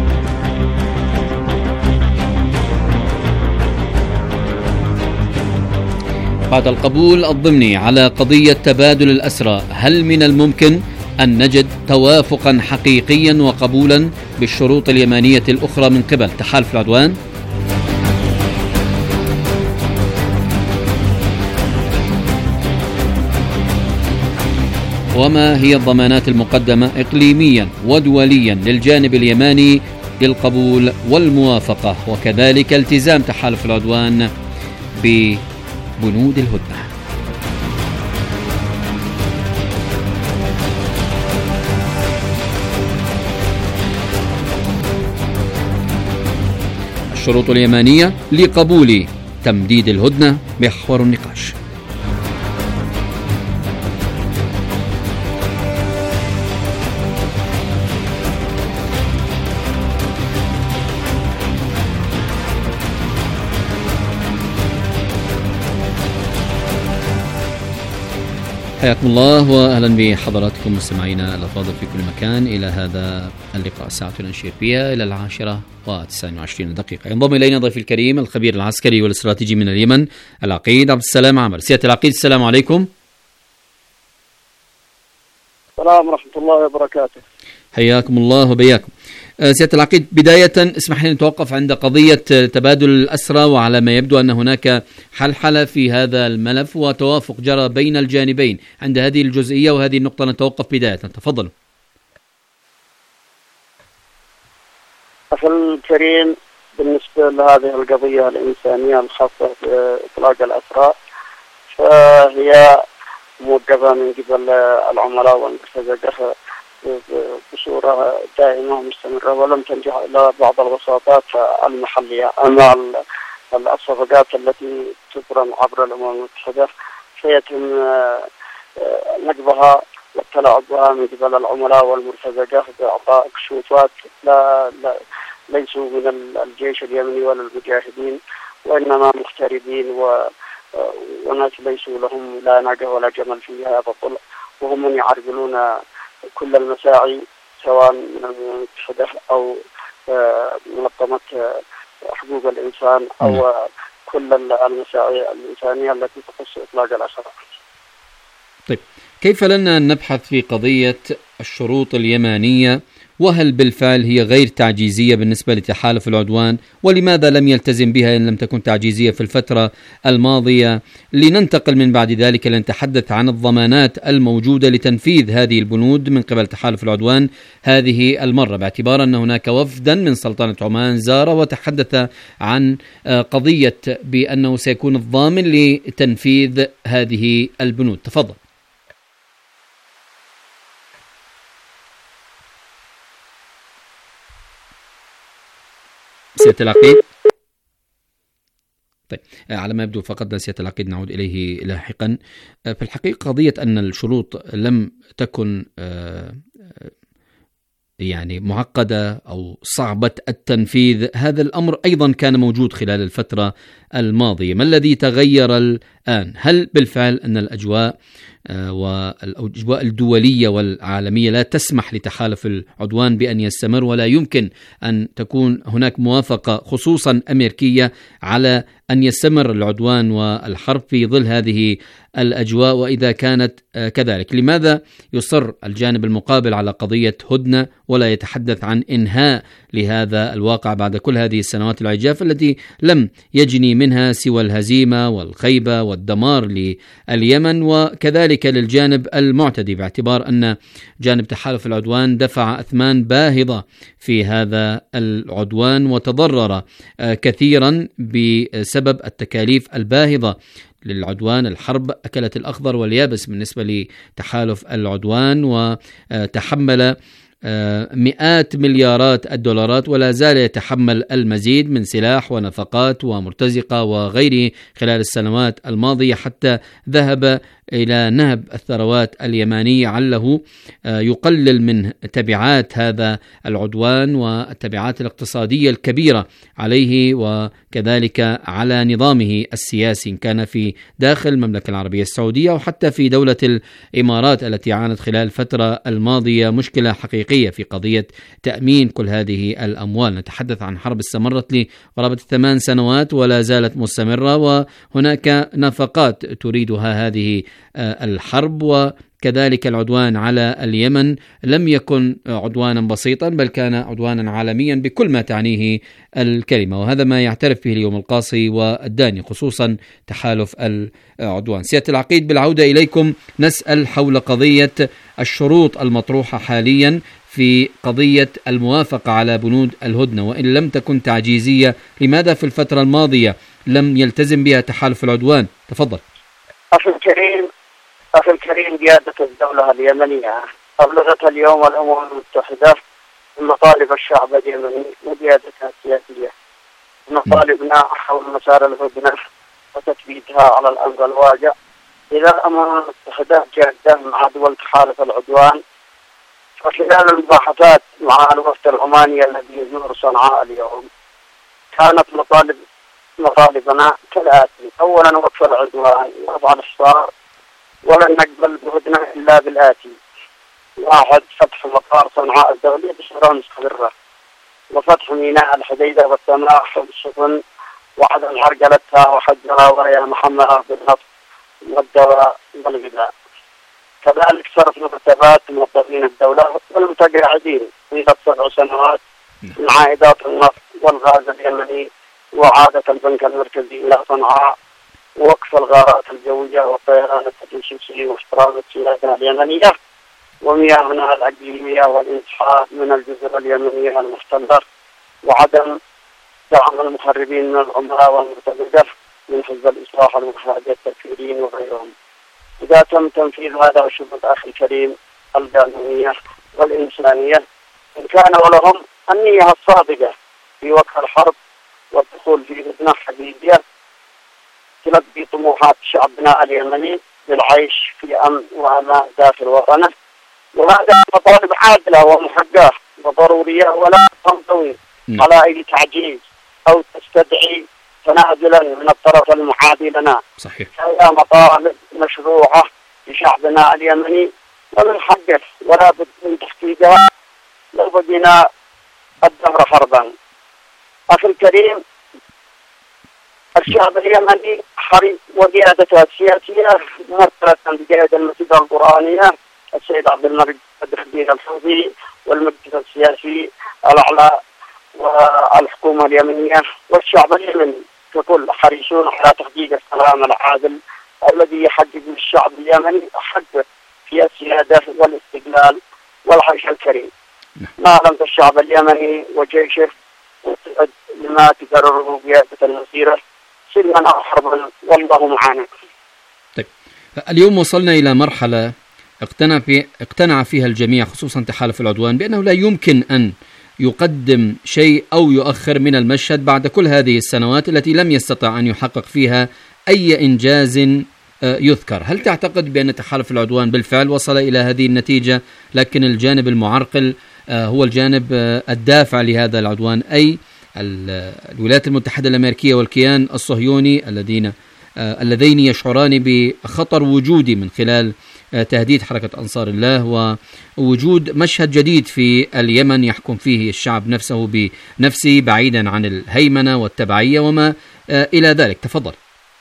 H: بعد القبول الضمني على قضية تبادل الأسرى، هل من الممكن أن نجد توافقا حقيقيا وقبولا بالشروط اليمانية الأخرى من قبل تحالف العدوان؟ وما هي الضمانات المقدمة إقليميا ودوليا للجانب اليماني للقبول والموافقة، وكذلك التزام تحالف العدوان ببنود الهدنة؟ الشروط اليمانية لقبول تمديد الهدنة محور النقاش. حياكم الله واهلا بحضراتكم مستمعينا الافاضل في كل مكان الى هذا اللقاء، ساعه نشير فيها الى العاشره وتسعة وعشرين دقيقه. ينضم الينا ضيف الكريم الخبير العسكري والاستراتيجي من اليمن العقيد عبد السلام عامر. سياده العقيد، السلام عليكم.
J: السلام ورحمه الله وبركاته.
H: حياكم الله وبياكم. سيادة العقيد، بداية اسمح لي نتوقف عند قضية تبادل الأسرى، وعلى ما يبدو أن هناك حلحلة في هذا الملف وتوافق جرى بين الجانبين. عند هذه الجزئية وهذه النقطة نتوقف بداية، تفضل.
J: أخي الكريم، بالنسبة لهذه القضية الإنسانية الخاصة بإطلاق الأسرى، فهي موجبة من قبل العملاء والمرتزقة بصورة دائمة ومستمرة، ولم تنجح إلا بعض الوساطات المحلية. أما الصفقات التي تبرم عبر الأمم المتحدة فيتم نقضها والتلاعب بها من قبل العملاء والمرتزقة بإعطاء كشوفات لا, لا ليسوا من الجيش اليمني ولا المجاهدين، وإنما مغتربين وناس ليسوا لهم لا ناقة ولا جمل في هذا الطلع، وهم من يعرقلون كل المساعي سواء من المتحدة أو منظمة حقوق الإنسان أو كل المساعي الإنسانية التي تخص إطلاق الأسرى.
H: طيب، كيف لنا أن نبحث في قضية الشروط اليمانية، وهل بالفعل هي غير تعجيزية بالنسبة لتحالف العدوان، ولماذا لم يلتزم بها إن لم تكن تعجيزية في الفترة الماضية؟ لننتقل من بعد ذلك لنتحدث عن الضمانات الموجودة لتنفيذ هذه البنود من قبل تحالف العدوان هذه المرة، باعتبار أن هناك وفدا من سلطنة عمان زار وتحدث عن قضية بأنه سيكون الضامن لتنفيذ هذه البنود. تفضل. سيادة العقيد. طيب، على ما يبدو فقدنا سيادة العقيد، نعود إليه لاحقا. في الحقيقة قضية أن الشروط لم تكن يعني معقدة أو صعبة التنفيذ، هذا الأمر أيضا كان موجود خلال الفترة الماضية. ما الذي تغير الآن؟ هل بالفعل أن الأجواء والأجواء الدولية والعالمية لا تسمح لتحالف العدوان بأن يستمر، ولا يمكن أن تكون هناك موافقة خصوصا أمريكية على أن يستمر العدوان والحرب في ظل هذه الأجواء؟ وإذا كانت كذلك، لماذا يصر الجانب المقابل على قضية هدنة ولا يتحدث عن إنهاء لهذا الواقع بعد كل هذه السنوات العجاف التي لم يجني منها سوى الهزيمة والخيبة والدمار لليمن وكذلك للجانب المعتدي، باعتبار أن جانب تحالف العدوان دفع أثمان باهظة في هذا العدوان وتضرر كثيرا بسبب التكاليف الباهظة للعدوان. الحرب أكلت الأخضر واليابس بالنسبة لتحالف العدوان، وتحمل مئات مليارات الدولارات ولا زال يتحمل المزيد من سلاح ونفقات ومرتزقة وغيره خلال السنوات الماضية، حتى ذهب إلى نهب الثروات اليمانية عله يقلل من تبعات هذا العدوان والتبعات الاقتصادية الكبيرة عليه وكذلك على نظامه السياسي، إن كان في داخل المملكة العربية السعودية وحتى في دولة الإمارات التي عانت خلال الفترة الماضية مشكلة حقيقية في قضية تأمين كل هذه الأموال. نتحدث عن حرب استمرت لقرابة ثمان سنوات ولا زالت مستمرة، وهناك نفقات تريدها هذه الحرب، وكذلك العدوان على اليمن لم يكن عدوانا بسيطا بل كان عدوانا عالميا بكل ما تعنيه الكلمة، وهذا ما يعترف به اليوم القاصي والداني خصوصا تحالف العدوان. سيادة العقيد، بالعودة إليكم نسأل حول قضية الشروط المطروحة حاليا في قضية الموافقة على بنود الهدنة، وإن لم تكن تعجيزية لماذا في الفترة الماضية لم يلتزم بها تحالف العدوان؟ تفضل.
J: أخي الكريم أخي الكريم قيادة الدولة اليمنية أبلغت اليوم الأمم المتحدة مطالب الشعب اليمني وقيادتها السياسية، مطالبنا حول مسار الهدنة وتثبيتها على الأمر الواقع. إذا الأمم المتحدة جادة مع دول تحالف العدوان، فخلال المباحثات مع الوفد العماني الذي يزور صنعاء اليوم كانت مطالب مطالبنا كالآتي: أولا وقف العدوان ورفع الحصار، ولن نقبل بهدنة إلا بالآتي: واحد، فتح مطار صنعاء الدولي بصورة مستمرة، وفتح ميناء الحديدة والسماح بالسفن وعدم عرقلتها وحجرها وهي محملة بالنفط والدواء والغذاء. كذلك صرف مرتبات موظفين الدولة والمتقاعدين طيلة سبع سنوات من عائدات النفط والغاز اليمني، وعادة البنك المركزي إلى صنعاء، ووقف الغارات الجوية والطيران التجسسي واحترام السياسة اليمنية ومياهنا الأقليمية والانسحاب من الجزر اليمنية المحتلة، وعدم دعم المخربين من العملاء والمرتزقة من حزب الإصلاح المحادي التكفيريين وغيرهم. إذا تم تنفيذ هذا الشروط أخي الكريم القانونية والإنسانية، إن كان ولهم النية الصادقة في وقف الحرب والدخول في هدنة حقيقية تلبي طموحات شعبنا اليمني بالعيش في أمن وأمان داخل وطنه، وهذا مطالب عادلة ومحققة وضرورية ولا تنطوي على أي تعجيز أو تستدعي تنازلا من الطرف المعادي لنا.
H: صحيح.
J: هذه مطالب مشروعة لشعبنا اليمني ومن حقه ولا بد من تحقيقها لو بدينا الدهر حربا. أخي الكريم، الشعب اليمني حريص وقيادته السياسية ممثلة بقيادة المسجد القرآنية السيد عبد المجيد بدر الدين الحوثي، والمجلس السياسي الأعلى والحكومة اليمنية والشعب اليمني ككل حريصون على تحقيق السلام العادل الذي يحقق الشعب اليمني حقه في السيادة والاستقلال والعيش الكريم. نعلم الشعب اليمني وجيشه مستعد لما تقرره قيادة المسيرة سلما أو حربا، والله معنا.
H: طيب، اليوم وصلنا إلى مرحلة اقتنع, في اقتنع فيها الجميع خصوصا تحالف العدوان بأنه لا يمكن أن يقدم شيء أو يؤخر من المشهد بعد كل هذه السنوات التي لم يستطع أن يحقق فيها أي إنجاز يذكر. هل تعتقد بأن تحالف العدوان بالفعل وصل إلى هذه النتيجة، لكن الجانب المعرقل هو الجانب الدافع لهذا العدوان، أي الولايات المتحدة الأمريكية والكيان الصهيوني الذين اللذين يشعران بخطر وجودي من خلال تهديد حركة أنصار الله ووجود مشهد جديد في اليمن يحكم فيه الشعب نفسه بنفسه بعيدا عن الهيمنة والتبعية وما إلى ذلك؟ تفضل.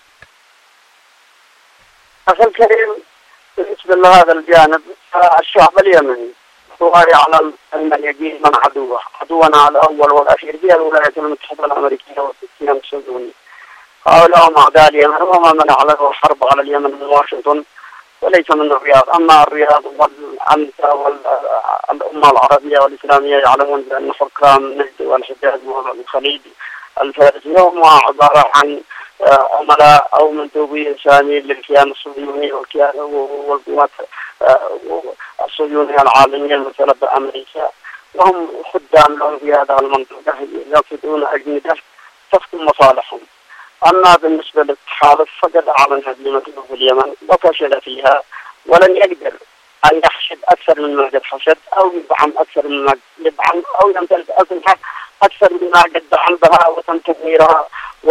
J: أخي الكريم، بالنسبة لهذا الجانب الشعب اليمني هو يعلم أن اليقين من عدوه، عدونا الأول والأخير هي الولايات المتحدة الأمريكية والكيان الصهيوني. هؤلاء هم أعداء اليمن، وما منع له الحرب على اليمن من واشنطن وليس من الرياض. أما الرياض والأمثى والأمة العربية والإسلامية يعلمون بأن حكام نجد والحجاز والخليج الفارسي هم عبارة عن عملاء أو مندوبي سامي للكيان الصهيوني والكيان والقوات الصهيونية العالمية الممثلة بأمريكا، وهم خدام لهم في هذه المنطقة يقصدون أجندة تخدم مصالحهم. أما بالنسبة للتحالف فقد أعلن هزيمته في اليمن وفشل فيها، ولن يقدر أن يحشد أكثر مما قد حشد أو يدعم أكثر مما يدعم أو يمتلك أسلحة أكثر مما قد دعم بها وتم تدميرها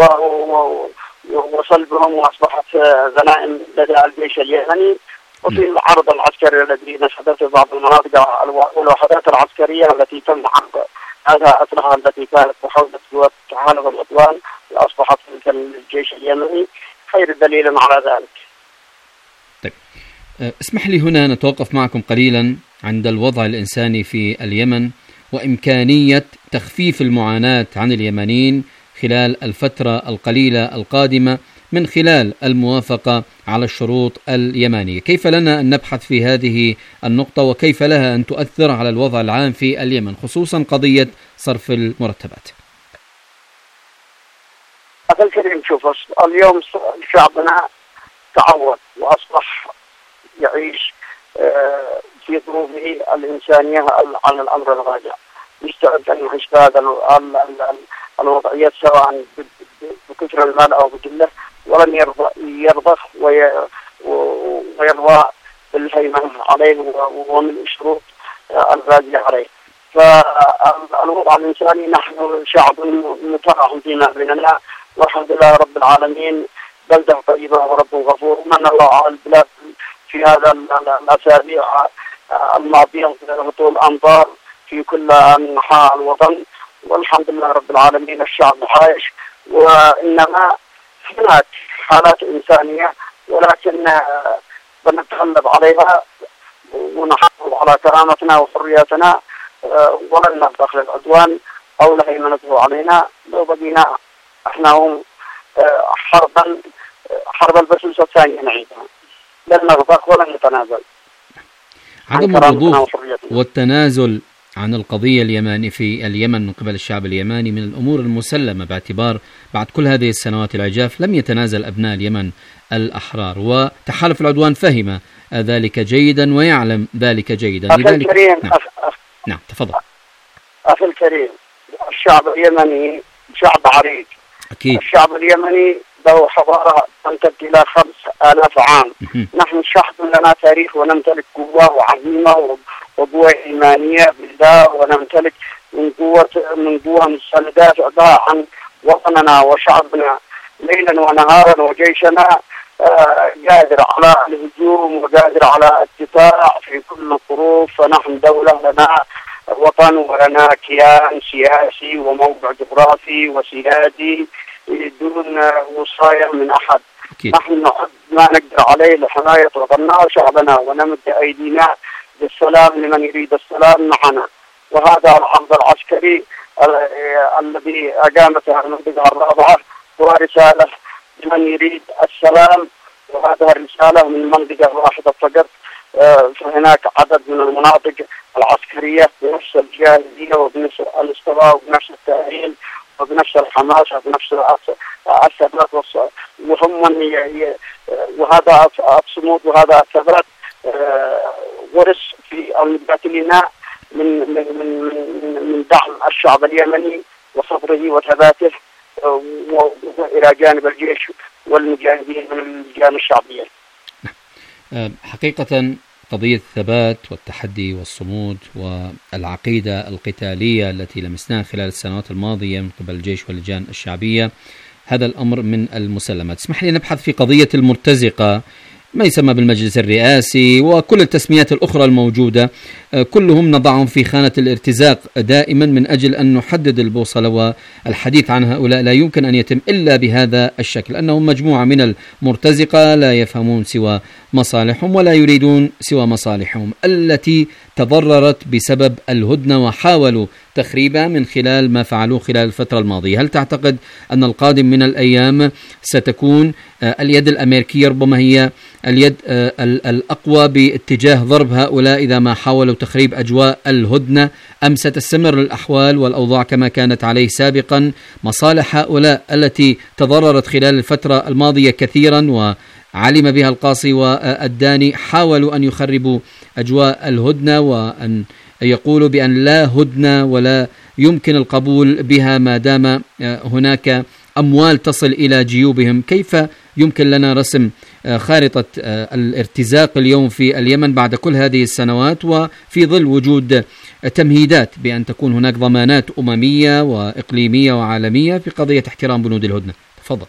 J: وصلبهم وأصبحت غنائم لدى الجيش اليمني. وفي العرض العسكري الذي نشهده في بعض المناطق والوحدات العسكرية التي تم عرض هذا أسلحة التي كانت تحولت قوات تحالف العدوان أصبحت مثل الجيش اليمني خير دليل على ذلك.
H: طيب، اسمح لي هنا نتوقف معكم قليلا عند الوضع الإنساني في اليمن وإمكانية تخفيف المعاناة عن اليمنيين خلال الفترة القليلة القادمة من خلال الموافقة على الشروط اليمنية. كيف لنا أن نبحث في هذه النقطة وكيف لها أن تؤثر على الوضع العام في اليمن خصوصا قضية صرف المرتبات؟
J: أخي الكريم، شوف اليوم شعبنا تعود وأصبح يعيش في ظروفه الإنسانية على الأمر الراجع، يستعد أن يعيش بهذا الوضعيات سواء بكثرة المال أو بقلة، ولن يرضى يرضخ ويرضى بالهيمنة عليه ومن الشروط الغازية عليه. فالوضع الإنساني نحن شعب متراحم فيما بيننا، والحمد لله رب العالمين بلدة طيبة ورب غفور. من الله على البلاد في هذا الأسابيع الماضية هطول أمطار في كل أنحاء الوطن، والحمد لله رب العالمين الشعب عايش. وإنما هناك حالات إنسانية ولكن بنتغلب عليها ونحافظ على كرامتنا وحرياتنا، ولن نرضخ للعدوان أو لهيمنته علينا. لو بقينا احنا هم حربا حرب البسوس الثانية نعيدها، لن نرضخ ولن نتنازل.
H: عدم الرضوخ والتنازل عن القضية اليمنية في اليمن من قبل الشعب اليماني من الأمور المسلمة، باعتبار بعد كل هذه السنوات العجاف لم يتنازل أبناء اليمن الأحرار، وتحالف العدوان فهم ذلك جيدا ويعلم ذلك جيدا.
J: أخي الكريم،
H: نعم.
J: أخ...
H: نعم تفضل.
J: أخي الكريم، الشعب اليمني شعب عريق.
H: أكيد. الشعب
J: اليمني له حضارة تمتد إلى خمس آلاف عام. نحن شعب لنا تاريخ ونمتلك قوة وعزيمة وقوة إيمانية بالله، ونمتلك من قوة من قوة مستندات عن وطننا وشعبنا ليلا ونهارا، وجيشنا قادر على الهجوم وقادر على الدفاع في كل الظروف. فنحن دولة لنا وطن ولنا كيان سياسي وموقع جغرافي وسيادي دون وصاية من أحد.
H: أكيد.
J: نحن نعد ما نقدر عليه لحماية وطننا وشعبنا، ونمد أيدينا بالسلام لمن يريد السلام معنا. وهذا العرض العسكري الذي أقامته المنطقة الرابعة هو رسالة لمن يريد السلام، وهذه الرسالة من منطقة واحدة فقط. فهناك عدد من المناطق العسكرية بنفس الجاهزية وبنفس الاستواء وبنفس التأهيل وبنفس الحماس وبنفس الثبات، وهم وهذا الصمود وهذا الثبات ورث في المقاتلين من من من من دعم الشعب اليمني وصبره وثباته والى جانب الجيش والمجاهدين من اللجان الشعبيه.
H: حقيقة قضية الثبات والتحدي والصمود والعقيدة القتالية التي لمسناها خلال السنوات الماضية من قبل الجيش واللجان الشعبية، هذا الأمر من المسلمات. اسمح لي نبحث في قضية المرتزقة، ما يسمى بالمجلس الرئاسي وكل التسميات الأخرى الموجودة، كلهم نضعهم في خانة الارتزاق دائما من أجل أن نحدد البوصلة، والحديث عن هؤلاء لا يمكن أن يتم إلا بهذا الشكل، أنهم مجموعة من المرتزقة لا يفهمون سوى مصالحهم ولا يريدون سوى مصالحهم التي تضررت بسبب الهدنة وحاولوا تخريبها من خلال ما فعلوه خلال الفترة الماضية. هل تعتقد أن القادم من الأيام ستكون اليد الأمريكية ربما هي اليد الأقوى باتجاه ضرب هؤلاء إذا ما حاولوا تخريب أجواء الهدنة، أم ستستمر الأحوال والأوضاع كما كانت عليه سابقا؟ مصالح هؤلاء التي تضررت خلال الفترة الماضية كثيرا وعلم بها القاصي والداني حاولوا أن يخربوا أجواء الهدنة وأن يقولوا بأن لا هدنة ولا يمكن القبول بها ما دام هناك أموال تصل إلى جيوبهم. كيف يمكن لنا رسم خارطة الارتزاق اليوم في اليمن بعد كل هذه السنوات وفي ظل وجود تمهيدات بأن تكون هناك ضمانات أممية وإقليمية وعالمية في قضية احترام بنود الهدنة؟ تفضل.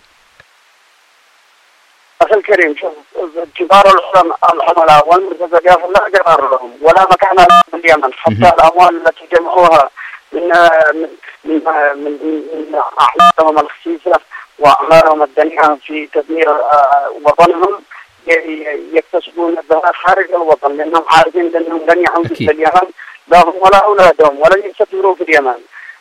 J: أخي الكريم، كبار العملاء والمرتزقات لا قرار لهم ولا مكان لهم في اليمن، حتى الأموال التي جمعوها من من من من أعمالهم الخسيسة وأعمالهم الدنيئة في تدمير وطنهم يكتسبون الذهب خارج الوطن، لأنهم عارفين أنهم لن يعودوا في اليمن لا هم ولا أولادهم ولن يستثمروا في اليمن.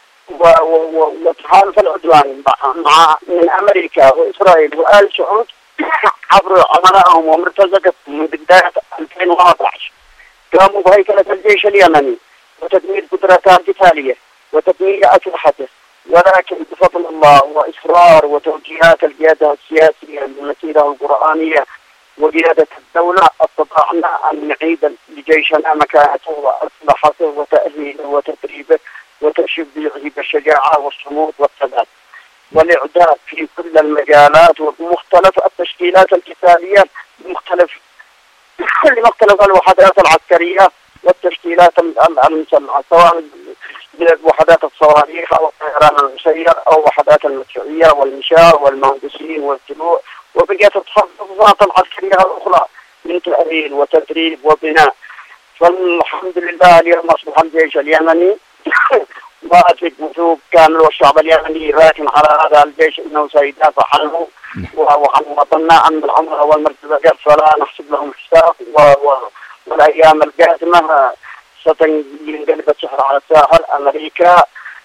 J: وتحالف العدوان مع من أمريكا وإسرائيل وآل سعود عبر عملائهم ومرتزقتهم من بداية ألفين وأربعة عشر قاموا بهيكلة الجيش اليمني وتدمير قدرته القتالية وتدمير أسلحته، ولكن بفضل الله وإصرار وتوجيهات القيادة السياسية المسيرة القرآنية وقيادة الدولة استطعنا أن نعيد لجيشنا مكانته وأسلحته وتأهيله وتدريبه وتشجيعه بالشجاعة والصمود والثبات والإعداد في كل المجالات ومختلف التشكيلات القتالية بمختلف لمختلف الوحدات العسكرية والتشكيلات المسلحة، سواء وحدات الصواريخ أو الطيران المسير أو وحدات المدفعية والمشاة والمهندسين والجنوع وبقية التخصصات العسكرية الأخرى من تأهيل وتدريب وبناء. فالحمد لله اليوم أصبح الجيش اليمني واثق وثوق كامل، والشعب اليمني راكن على هذا الجيش انه سيدافع عنه وعن وطننا عن العمر والمرتزقات، فلا نحسب لهم حساب. والايام القادمه ستنقلب السحر على الساحل امريكا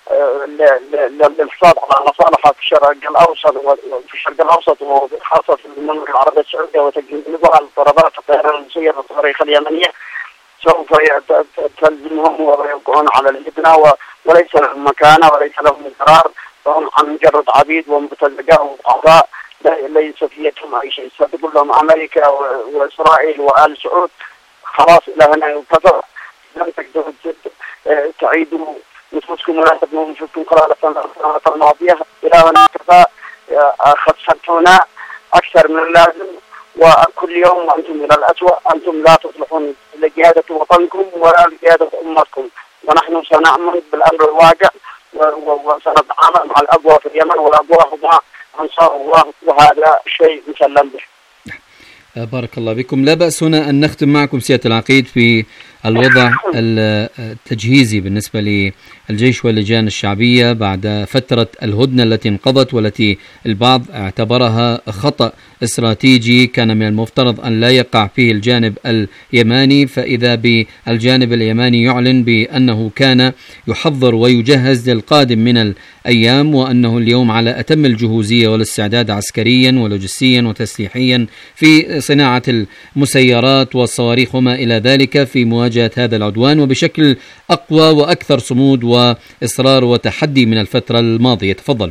J: للحفاظ على مصالحها في الشرق الاوسط وفي الشرق الاوسط وخاصه في المملكه العربيه السعوديه وتجنبها الضربات الطيران المسيره والصواريخ اليمنيه سوف تلزمهم ويوقعون على الهدنه وليس لهم مكانه وليس لهم قرار، فهم عن مجرد عبيد ومرتزقه واعضاء ليس في يدهم اي شيء. ستقول لهم امريكا واسرائيل وال سعود خلاص الى هنا ينتظر، لم تقدروا تعيدوا نفوسكم ولا تبنوا نفوسكم خلال السنوات الماضيه، الى هنا كفى خسرتونا اكثر من اللازم، وكل يوم انتم الى الاسوء، انتم لا تصلحون لقياده وطنكم ولا لقياده امتكم، ونحن سنعمل بالامر الواقع وسنتعامل مع الاقوى في اليمن والاقوى هم انصار الله، وهذا شيء مسلم به.
H: بارك الله بكم. لا بأس هنا أن نختم معكم سيادة العقيد في الوضع التجهيزي بالنسبة للجيش واللجان الشعبية بعد فترة الهدنة التي انقضت، والتي البعض اعتبرها خطأ استراتيجي كان من المفترض أن لا يقع فيه الجانب اليماني، فإذا بالجانب اليماني يعلن بأنه كان يحضر ويجهز للقادم من الأيام، وأنه اليوم على أتم الجهوزية والاستعداد عسكريا ولوجستيا وتسليحيا في صناعة المسيرات والصواريخ وما إلى ذلك في مواجهة هذا العدوان، وبشكل أقوى وأكثر صمود وإصرار وتحدي من الفترة الماضية. تفضل.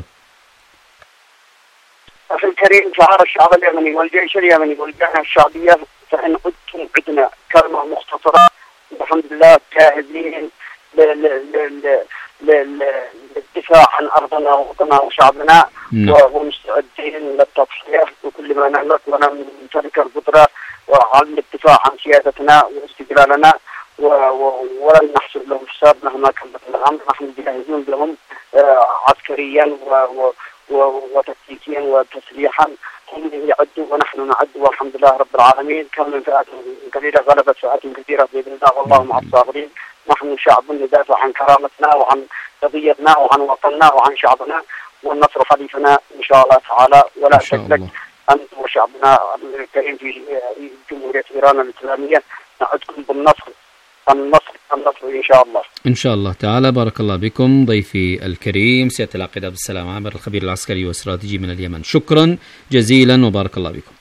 J: أخي الكريم، شعار الشعب اليمني والجيش اليمني والجهة الشعبية فإن عدتم عدنا، كلمة مختصرة. الحمد لله جاهزين للدفاع عن أرضنا ووطننا وشعبنا، ومستعدين للتضحية بكل ما نملك ونمتلك القدرة وعلى الدفاع عن سيادتنا واستقلالنا، ولن نحسب لهم حساب مهما كانت الأمر. نحن جاهزون لهم عسكريا وتكتيكيا وتسليحا. هم يعدوا ونحن نعد، والحمد لله رب العالمين. كم من فئة قليلة غلبت فئة كثيرة بإذن الله، والله مع الصابرين. نحن شعب ندافع عن كرامتنا وعن قضيتنا وعن وطننا وعن شعبنا، والنصر حليفنا إن شاء الله تعالى. ولا شك أنت وشعبنا الكريم في جمهورية إيران الإسلامية نعدكم بالنصر، النصر النصر إن شاء الله.
H: إن شاء الله تعالى. بارك الله بكم ضيفي الكريم سيادة العقيد عبد السلام عامر، الخبير العسكري والاستراتيجي من اليمن. شكرا جزيلا وبارك الله بكم.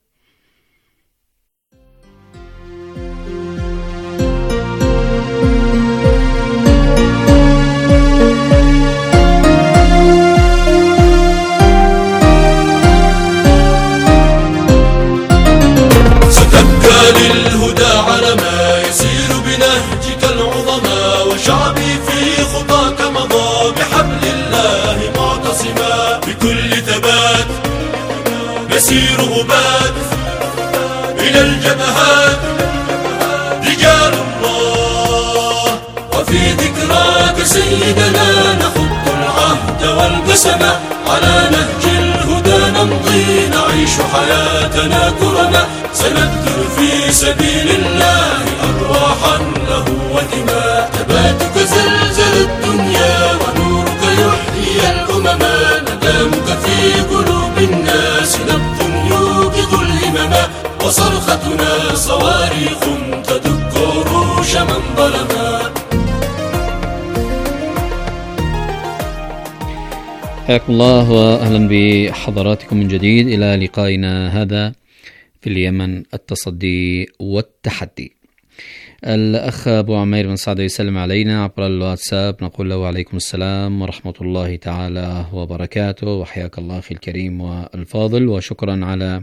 D: للهدى على ما يسير بنهجك العظمى، وشعبي في خطاك مضى بحبل الله معتصما. بكل ثبات نسير غبات إلى الجبهات، رجال الله وفي ذكراك سيدنا نخط العهد والقسم. على نهج الهدى نمضي نعيش حياتنا كرما، سنبذل في سبيل الله أرواحا له ودماء. ثباتك زلزل الدنيا ونورك يحيي الأمما، ندامك في قلوب الناس نبض يوقظ الهمما، وصرختنا صواريخ تدق عروش من ظلما.
H: حياكم الله وأهلا بحضراتكم من جديد إلى لقائنا هذا في اليمن، التصدي والتحدي. الأخ أبو عمير بن سعد يسلم علينا عبر الواتساب، نقول له عليكم السلام ورحمة الله تعالى وبركاته، وحياك الله أخي الكريم والفاضل، وشكرا على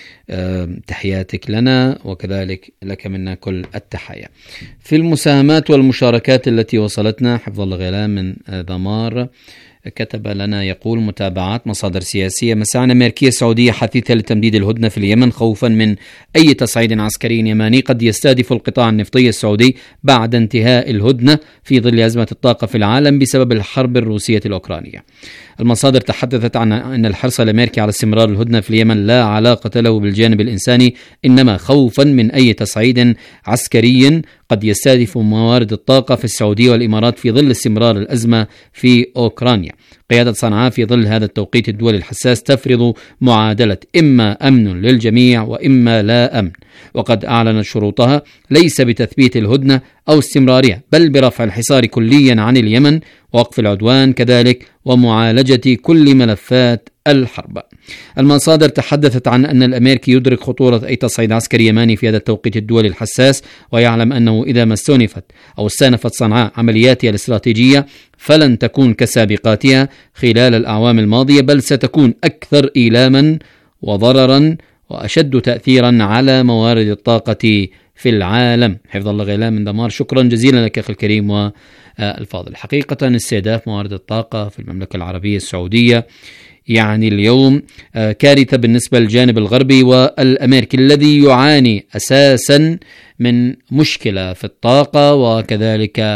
H: تحياتك لنا، وكذلك لك منا كل التحية. في المساهمات والمشاركات التي وصلتنا، حفظ الله غيلان من ذمار كتب لنا يقول: متابعات مصادر سياسية: مساعي أمريكية سعودية حثيثة لتمديد الهدنة في اليمن خوفا من أي تصعيد عسكري يماني قد يستهدف القطاع النفطي السعودي بعد انتهاء الهدنة في ظل أزمة الطاقة في العالم بسبب الحرب الروسية الأوكرانية. المصادر تحدثت عن أن الحرص الأمريكي على استمرار الهدنة في اليمن لا علاقة له بالجانب الإنساني، إنما خوفا من أي تصعيد عسكري قد يستهدف موارد الطاقة في السعودية والإمارات في ظل استمرار الأزمة في أوكرانيا. قيادة صنعاء في ظل هذا التوقيت الدولي الحساس تفرض معادلة إما أمن للجميع وإما لا أمن، وقد أعلنت شروطها ليس بتثبيت الهدنة أو استمرارها، بل برفع الحصار كليا عن اليمن ووقف العدوان كذلك ومعالجة كل ملفات الحرب. المصادر تحدثت عن أن الأمريكي يدرك خطورة أي تصعيد عسكري يماني في هذا التوقيت الدولي الحساس، ويعلم أنه إذا ما استنفت أو استأنفت صنعاء عملياتها الاستراتيجية فلن تكون كسابقاتها خلال الأعوام الماضية، بل ستكون أكثر إيلاما وضررا وأشد تأثيرا على موارد الطاقة في العالم. حفظ الله غيلان من دمار، شكرا جزيلا لك أخي الكريم والفاضل. حقيقة استهداف موارد الطاقة في المملكة العربية السعودية يعني اليوم كارثة بالنسبة للجانب الغربي والأمريكي الذي يعاني أساسا من مشكلة في الطاقة وكذلك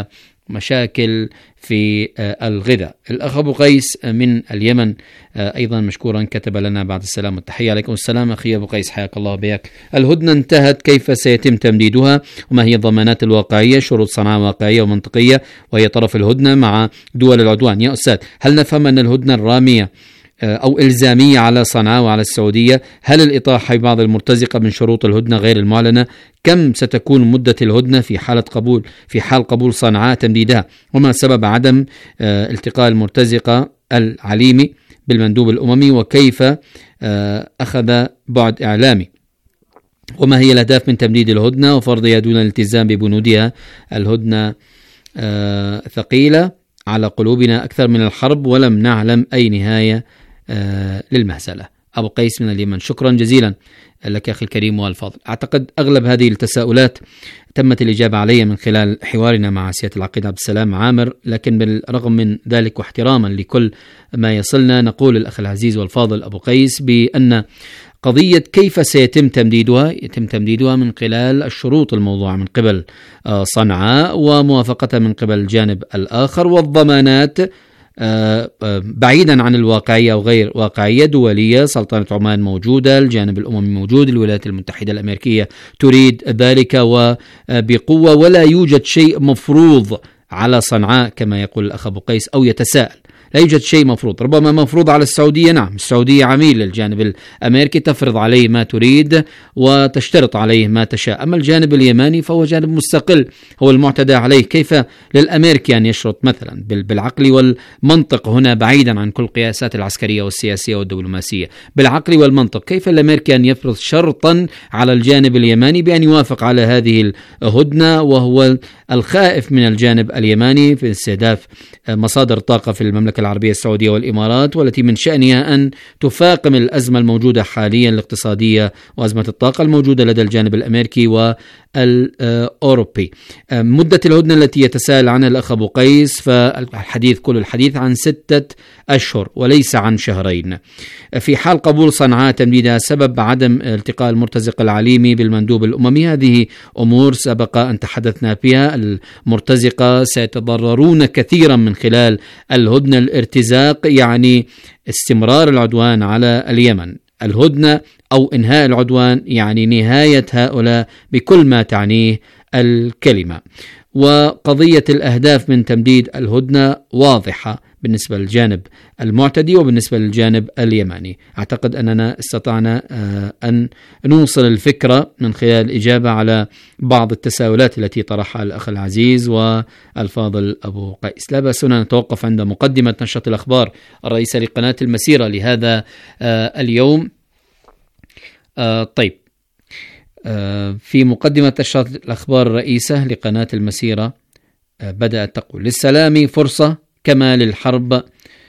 H: مشاكل في الغذاء. الأخ أبو قيس من اليمن أيضا مشكورا كتب لنا بعد السلام والتحية. عليكم السلام أخي أبو قيس، حياك الله بيك. الهدنة انتهت، كيف سيتم تمديدها؟ وما هي الضمانات الواقعية؟ شروط صنعاء واقعية ومنطقية وهي طرف الهدنة مع دول العدوان. يا أستاذ، هل نفهم أن الهدنة الرامية أو إلزامية على صنعاء وعلى السعودية؟ هل الإطاحة ببعض المرتزقة من شروط الهدنة غير المعلنة؟ كم ستكون مدة الهدنة في حالة قبول في حال قبول صنعاء تمديدها؟ وما سبب عدم التقاء المرتزقة العليمي بالمندوب الأممي، وكيف أخذ بعد إعلامي؟ وما هي الأهداف من تمديد الهدنة وفرضها دون الالتزام ببنودها؟ الهدنة ثقيلة على قلوبنا أكثر من الحرب ولم نعلم أي نهاية آه للمهزلة. أبو قيس من اليمن، شكرا جزيلا لك أخي الكريم والفاضل. أعتقد أغلب هذه التساؤلات تمت الإجابة عليها من خلال حوارنا مع سيادة العقيد عبد السلام عامر، لكن بالرغم من ذلك واحتراما لكل ما يصلنا نقول الأخ العزيز والفاضل أبو قيس بأن قضية كيف سيتم تمديدها يتم تمديدها من خلال الشروط الموضوعة من قبل صنعاء وموافقتها من قبل الجانب الآخر، والضمانات بعيدا عن الواقعية أو غير واقعية دولية. سلطنة عمان موجودة، الجانب الأممي موجود، الولايات المتحدة الأمريكية تريد ذلك وبقوة، ولا يوجد شيء مفروض على صنعاء كما يقول الأخ أبو قيس أو يتساءل. لا يوجد شيء مفروض، ربما مفروض على السعودية، نعم السعودية عميل للجانب الأمريكي تفرض عليه ما تريد وتشترط عليه ما تشاء، أما الجانب اليماني فهو جانب مستقل هو المعتدى عليه. كيف للأمريكي أن يشرط مثلا بالعقل والمنطق هنا بعيدا عن كل القياسات العسكرية والسياسية والدبلوماسية، بالعقل والمنطق كيف الأمريكي أن يفرض شرطا على الجانب اليماني بأن يوافق على هذه الهدنة وهو الخائف من الجانب اليماني في استهداف مصادر طاقة في المملكة العربية السعودية والإمارات، والتي من شأنها أن تفاقم الأزمة الموجودة حاليا الاقتصادية وأزمة الطاقة الموجودة لدى الجانب الأمريكي والأوروبي. مدة الهدنة التي يتساءل عنها الأخ أبو قيس، فالحديث كل الحديث عن ستة أشهر وليس عن شهرين. في حال قبول صنعاء تمديدها سبب عدم التقاء المرتزق العليمي بالمندوب الأممي، هذه أمور سبق أن تحدثنا فيها. المرتزقة سيتضررون كثيرا من خلال الهدنة. الارتزاق يعني استمرار العدوان على اليمن، الهدنة أو إنهاء العدوان يعني نهاية هؤلاء بكل ما تعنيه الكلمة. وقضية الأهداف من تمديد الهدنة واضحة بالنسبة للجانب المعتدي وبالنسبة للجانب اليماني. أعتقد أننا استطعنا أن نوصل الفكرة من خلال الإجابة على بعض التساؤلات التي طرحها الأخ العزيز والفاضل أبو قيس. لا بأس أن نتوقف عند مقدمة نشرة الأخبار الرئيسة لقناة المسيرة لهذا اليوم. طيب، في مقدمة نشرة الأخبار الرئيسة لقناة المسيرة بدأت تقول: للسلام فرصة كما للحرب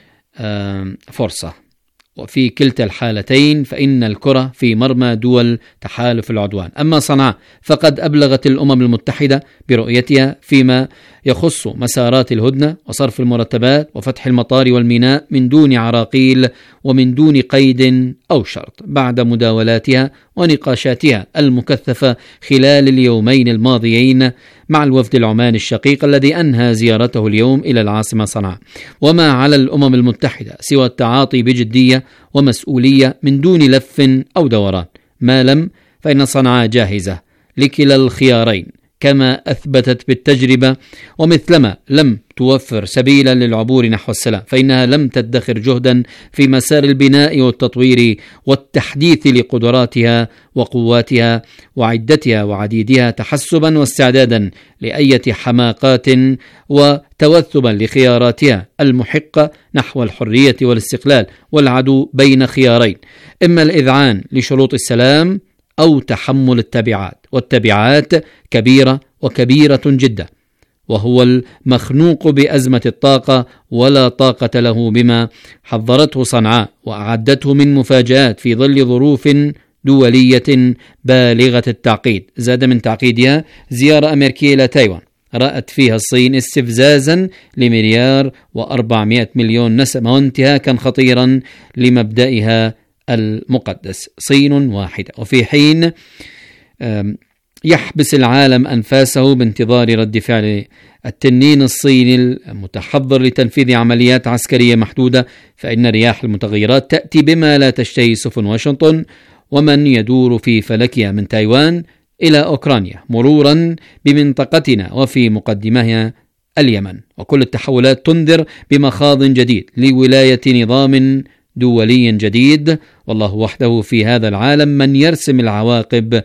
H: فرصة، وفي كلتا الحالتين فإن الكرة في مرمى دول تحالف العدوان. أما صنعاء فقد أبلغت الأمم المتحدة برؤيتها فيما يخص مسارات الهدنة وصرف المرتبات وفتح المطار والميناء من دون عراقيل ومن دون قيد أو شرط، بعد مداولاتها ونقاشاتها المكثفة خلال اليومين الماضيين مع الوفد العماني الشقيق الذي أنهى زيارته اليوم إلى العاصمة صنعاء. وما على الأمم المتحدة سوى التعاطي بجدية ومسؤولية من دون لف أو دوران، ما لم فإن صنعاء جاهزة لكلا الخيارين كما أثبتت بالتجربة، ومثلما لم توفر سبيلا للعبور نحو السلام فإنها لم تدخر جهدا في مسار البناء والتطوير والتحديث لقدراتها وقواتها وعدتها وعديدها، تحسبا واستعدادا لأية حماقات وتوثبا لخياراتها المحقة نحو الحرية والاستقلال والعدو بين خيارين: إما الإذعان لشروط السلام أو تحمل التبعات، والتبعات كبيرة وكبيرة جدا، وهو المخنوق بأزمة الطاقة ولا طاقة له بما حضرته صنعاء وأعدته من مفاجآت في ظل ظروف دولية بالغة التعقيد. زاد من تعقيدها زيارة أمريكية إلى تايوان رأت فيها الصين استفزازا لمليار وأربعمائة مليون نسمة وانتهاكا خطيرا لمبدئها المقدس، صين واحدة. وفي حين يحبس العالم أنفاسه بانتظار رد فعل التنين الصيني المتحضر لتنفيذ عمليات عسكرية محدودة، فإن رياح المتغيرات تأتي بما لا تشتهي سفن واشنطن ومن يدور في فلكها من تايوان إلى أوكرانيا مرورا بمنطقتنا وفي مقدمها اليمن، وكل التحولات تنذر بمخاض جديد لولاية نظام دولي جديد، والله وحده في هذا العالم من يرسم العواقب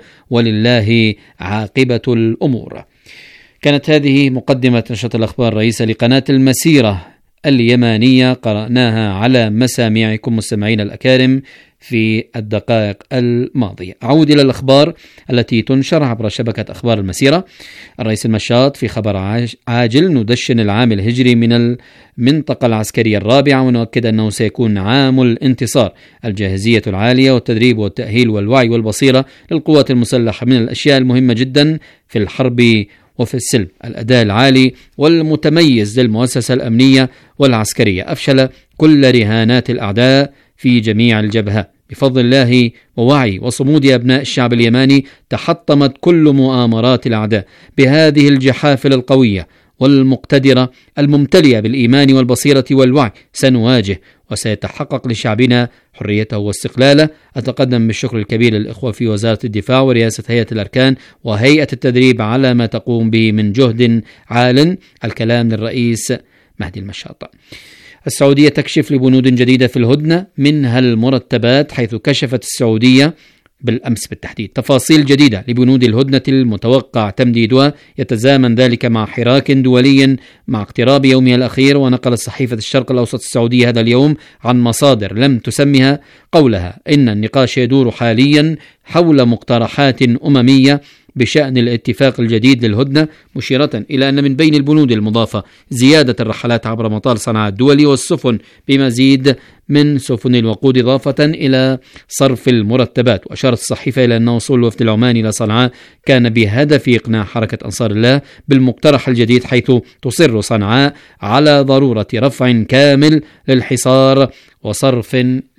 H: ولله عاقبة الأمور. كانت هذه مقدمة نشرة الأخبار الرئيسة لقناة المسيرة اليمانية، قرأناها على مسامعكم مستمعين الأكارم في الدقائق الماضية. أعود إلى الأخبار التي تنشر عبر شبكة أخبار المسيرة. الرئيس المشاط في خبر عاجل: ندشن العام الهجري من المنطقة العسكرية الرابعة ونؤكد أنه سيكون عام الانتصار. الجاهزية العالية والتدريب والتأهيل والوعي والبصيرة للقوات المسلحة من الأشياء المهمة جدا في الحرب وفي السلم. الأداء العالي والمتميز للمؤسسة الأمنية والعسكرية أفشل كل رهانات الأعداء في جميع الجبهات. بفضل الله ووعي وصمود أبناء الشعب اليماني تحطمت كل مؤامرات الأعداء. بهذه الجحافل القوية والمقتدرة الممتلئة بالإيمان والبصيرة والوعي سنواجه وسيتحقق لشعبنا حريته واستقلاله. أتقدم بالشكر الكبير للإخوة في وزارة الدفاع ورئاسة هيئة الأركان وهيئة التدريب على ما تقوم به من جهد عال. الكلام للرئيس مهدي المشاط. السعودية تكشف لبنود جديدة في الهدنة منها المرتبات، حيث كشفت السعودية بالأمس بالتحديد تفاصيل جديدة لبنود الهدنة المتوقع تمديدها، يتزامن ذلك مع حراك دولي مع اقتراب يومها الأخير. ونقلت صحيفة الشرق الأوسط السعودية هذا اليوم عن مصادر لم تسمها قولها إن النقاش يدور حاليا حول مقترحات أممية بشأن الاتفاق الجديد للهدنة، مشيرة إلى أن من بين البنود المضافة زيادة الرحلات عبر مطار صنعاء الدولي والسفن بمزيد من سفن الوقود، إضافة إلى صرف المرتبات. وأشارت الصحيفة إلى أن وصول الوفد العماني إلى صنعاء كان بهدف إقناع حركة أنصار الله بالمقترح الجديد، حيث تصر صنعاء على ضرورة رفع كامل للحصار وصرف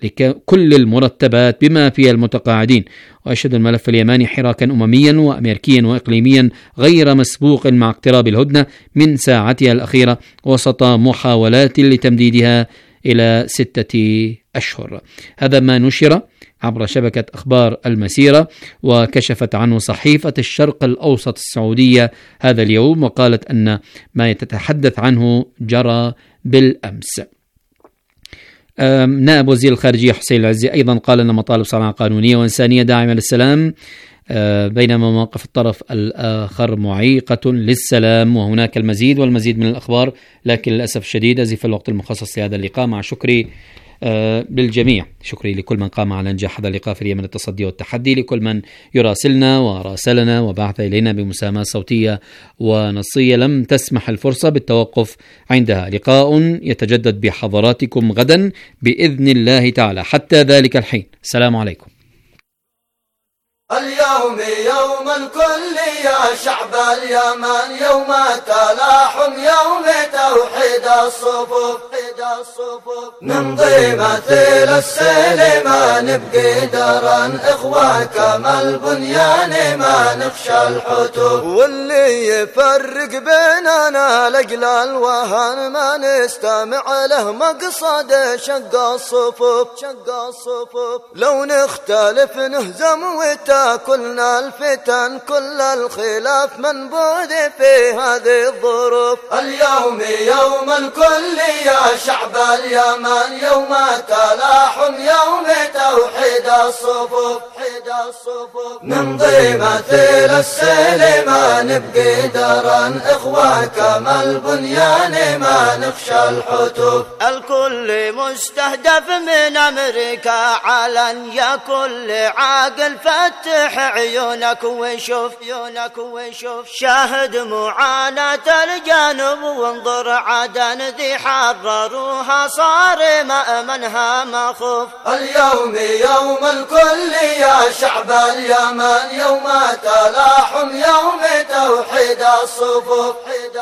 H: لكل المرتبات بما فيها المتقاعدين. وأشهد الملف اليماني حراكا أمميا وأمريكيا وإقليميا غير مسبوق مع اقتراب الهدنة من ساعتها الأخيرة وسط محاولات لتمديدها إلى ستة أشهر. هذا ما نشر عبر شبكة أخبار المسيرة، وكشفت عنه صحيفة الشرق الأوسط السعودية هذا اليوم، وقالت أن ما يتحدث عنه جرى بالأمس. نائب وزير الخارجية حسين العزي أيضا قال أن مطالب صنعاء قانونية وإنسانية داعمة للسلام، بينما مواقف الطرف الآخر معيقة للسلام. وهناك المزيد والمزيد من الأخبار، لكن للأسف الشديد أزف الوقت المخصص لهذا اللقاء. مع شكري للجميع، شكري لكل من قام على إنجاح هذا اللقاء في اليمن التصدي والتحدي، لكل من يراسلنا وراسلنا وبعث إلينا بمساهمة صوتية ونصية لم تسمح الفرصة بالتوقف عندها. لقاء يتجدد بحضراتكم غدا بإذن الله تعالى. حتى ذلك الحين، السلام عليكم.
E: اليوم يوم الكل يا شعب اليمن، يوم تلاحم، يوم توحيد الصفوف. نمضي مثيل السيل ما نبقي درا، إخوة كما البنيان ما نخشى الحتوف. واللي يفرق بيننا لجل الوهن ما نستمع له مقصد شق الصفوف. لو نختلف نهزم وتاكلنا الفتن، كل الخلاف منبوذ في هذه الظروف. اليوم يوم الكل يا شعب اليمن، يوم تلاحم، يوم توحيد الصفوف. نمضي مثيل السيل ما نبقي درا، إخوة كما البنيان ما نخشى الحتوف. الكل مستهدف من أمريكا علن، يا كل عاقل فتح عيونك وشوف. شاهد معاناة الجانب وانظر عدن ذي حرروها صار مأمنها مخوف. اليوم يوم الكل يا شعب اليمن، يوم تلاحم، يوم توحيد توحيد الصفوف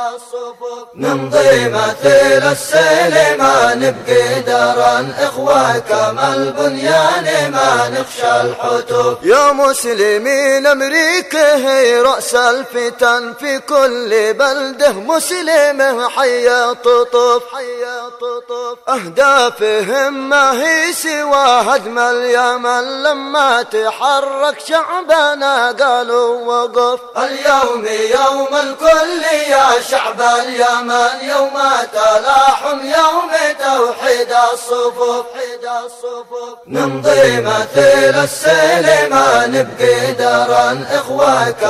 E: نمضي مثل السلم نبقي درا إخوة كما البنيان ما نخشى الحتوف. يا مسلمين أمريكا هي رأس الفتن في كل بلده مسلمه حيا تطوف أهدافهم ما هي سوى هدم اليمن لما تحرك شعبنا قالوا وقف. اليوم يوم الكل يا شعب اليمن يوم تلاحم يوم توحيد الصفوف نمضي مثل السلم نبقي درا إخوة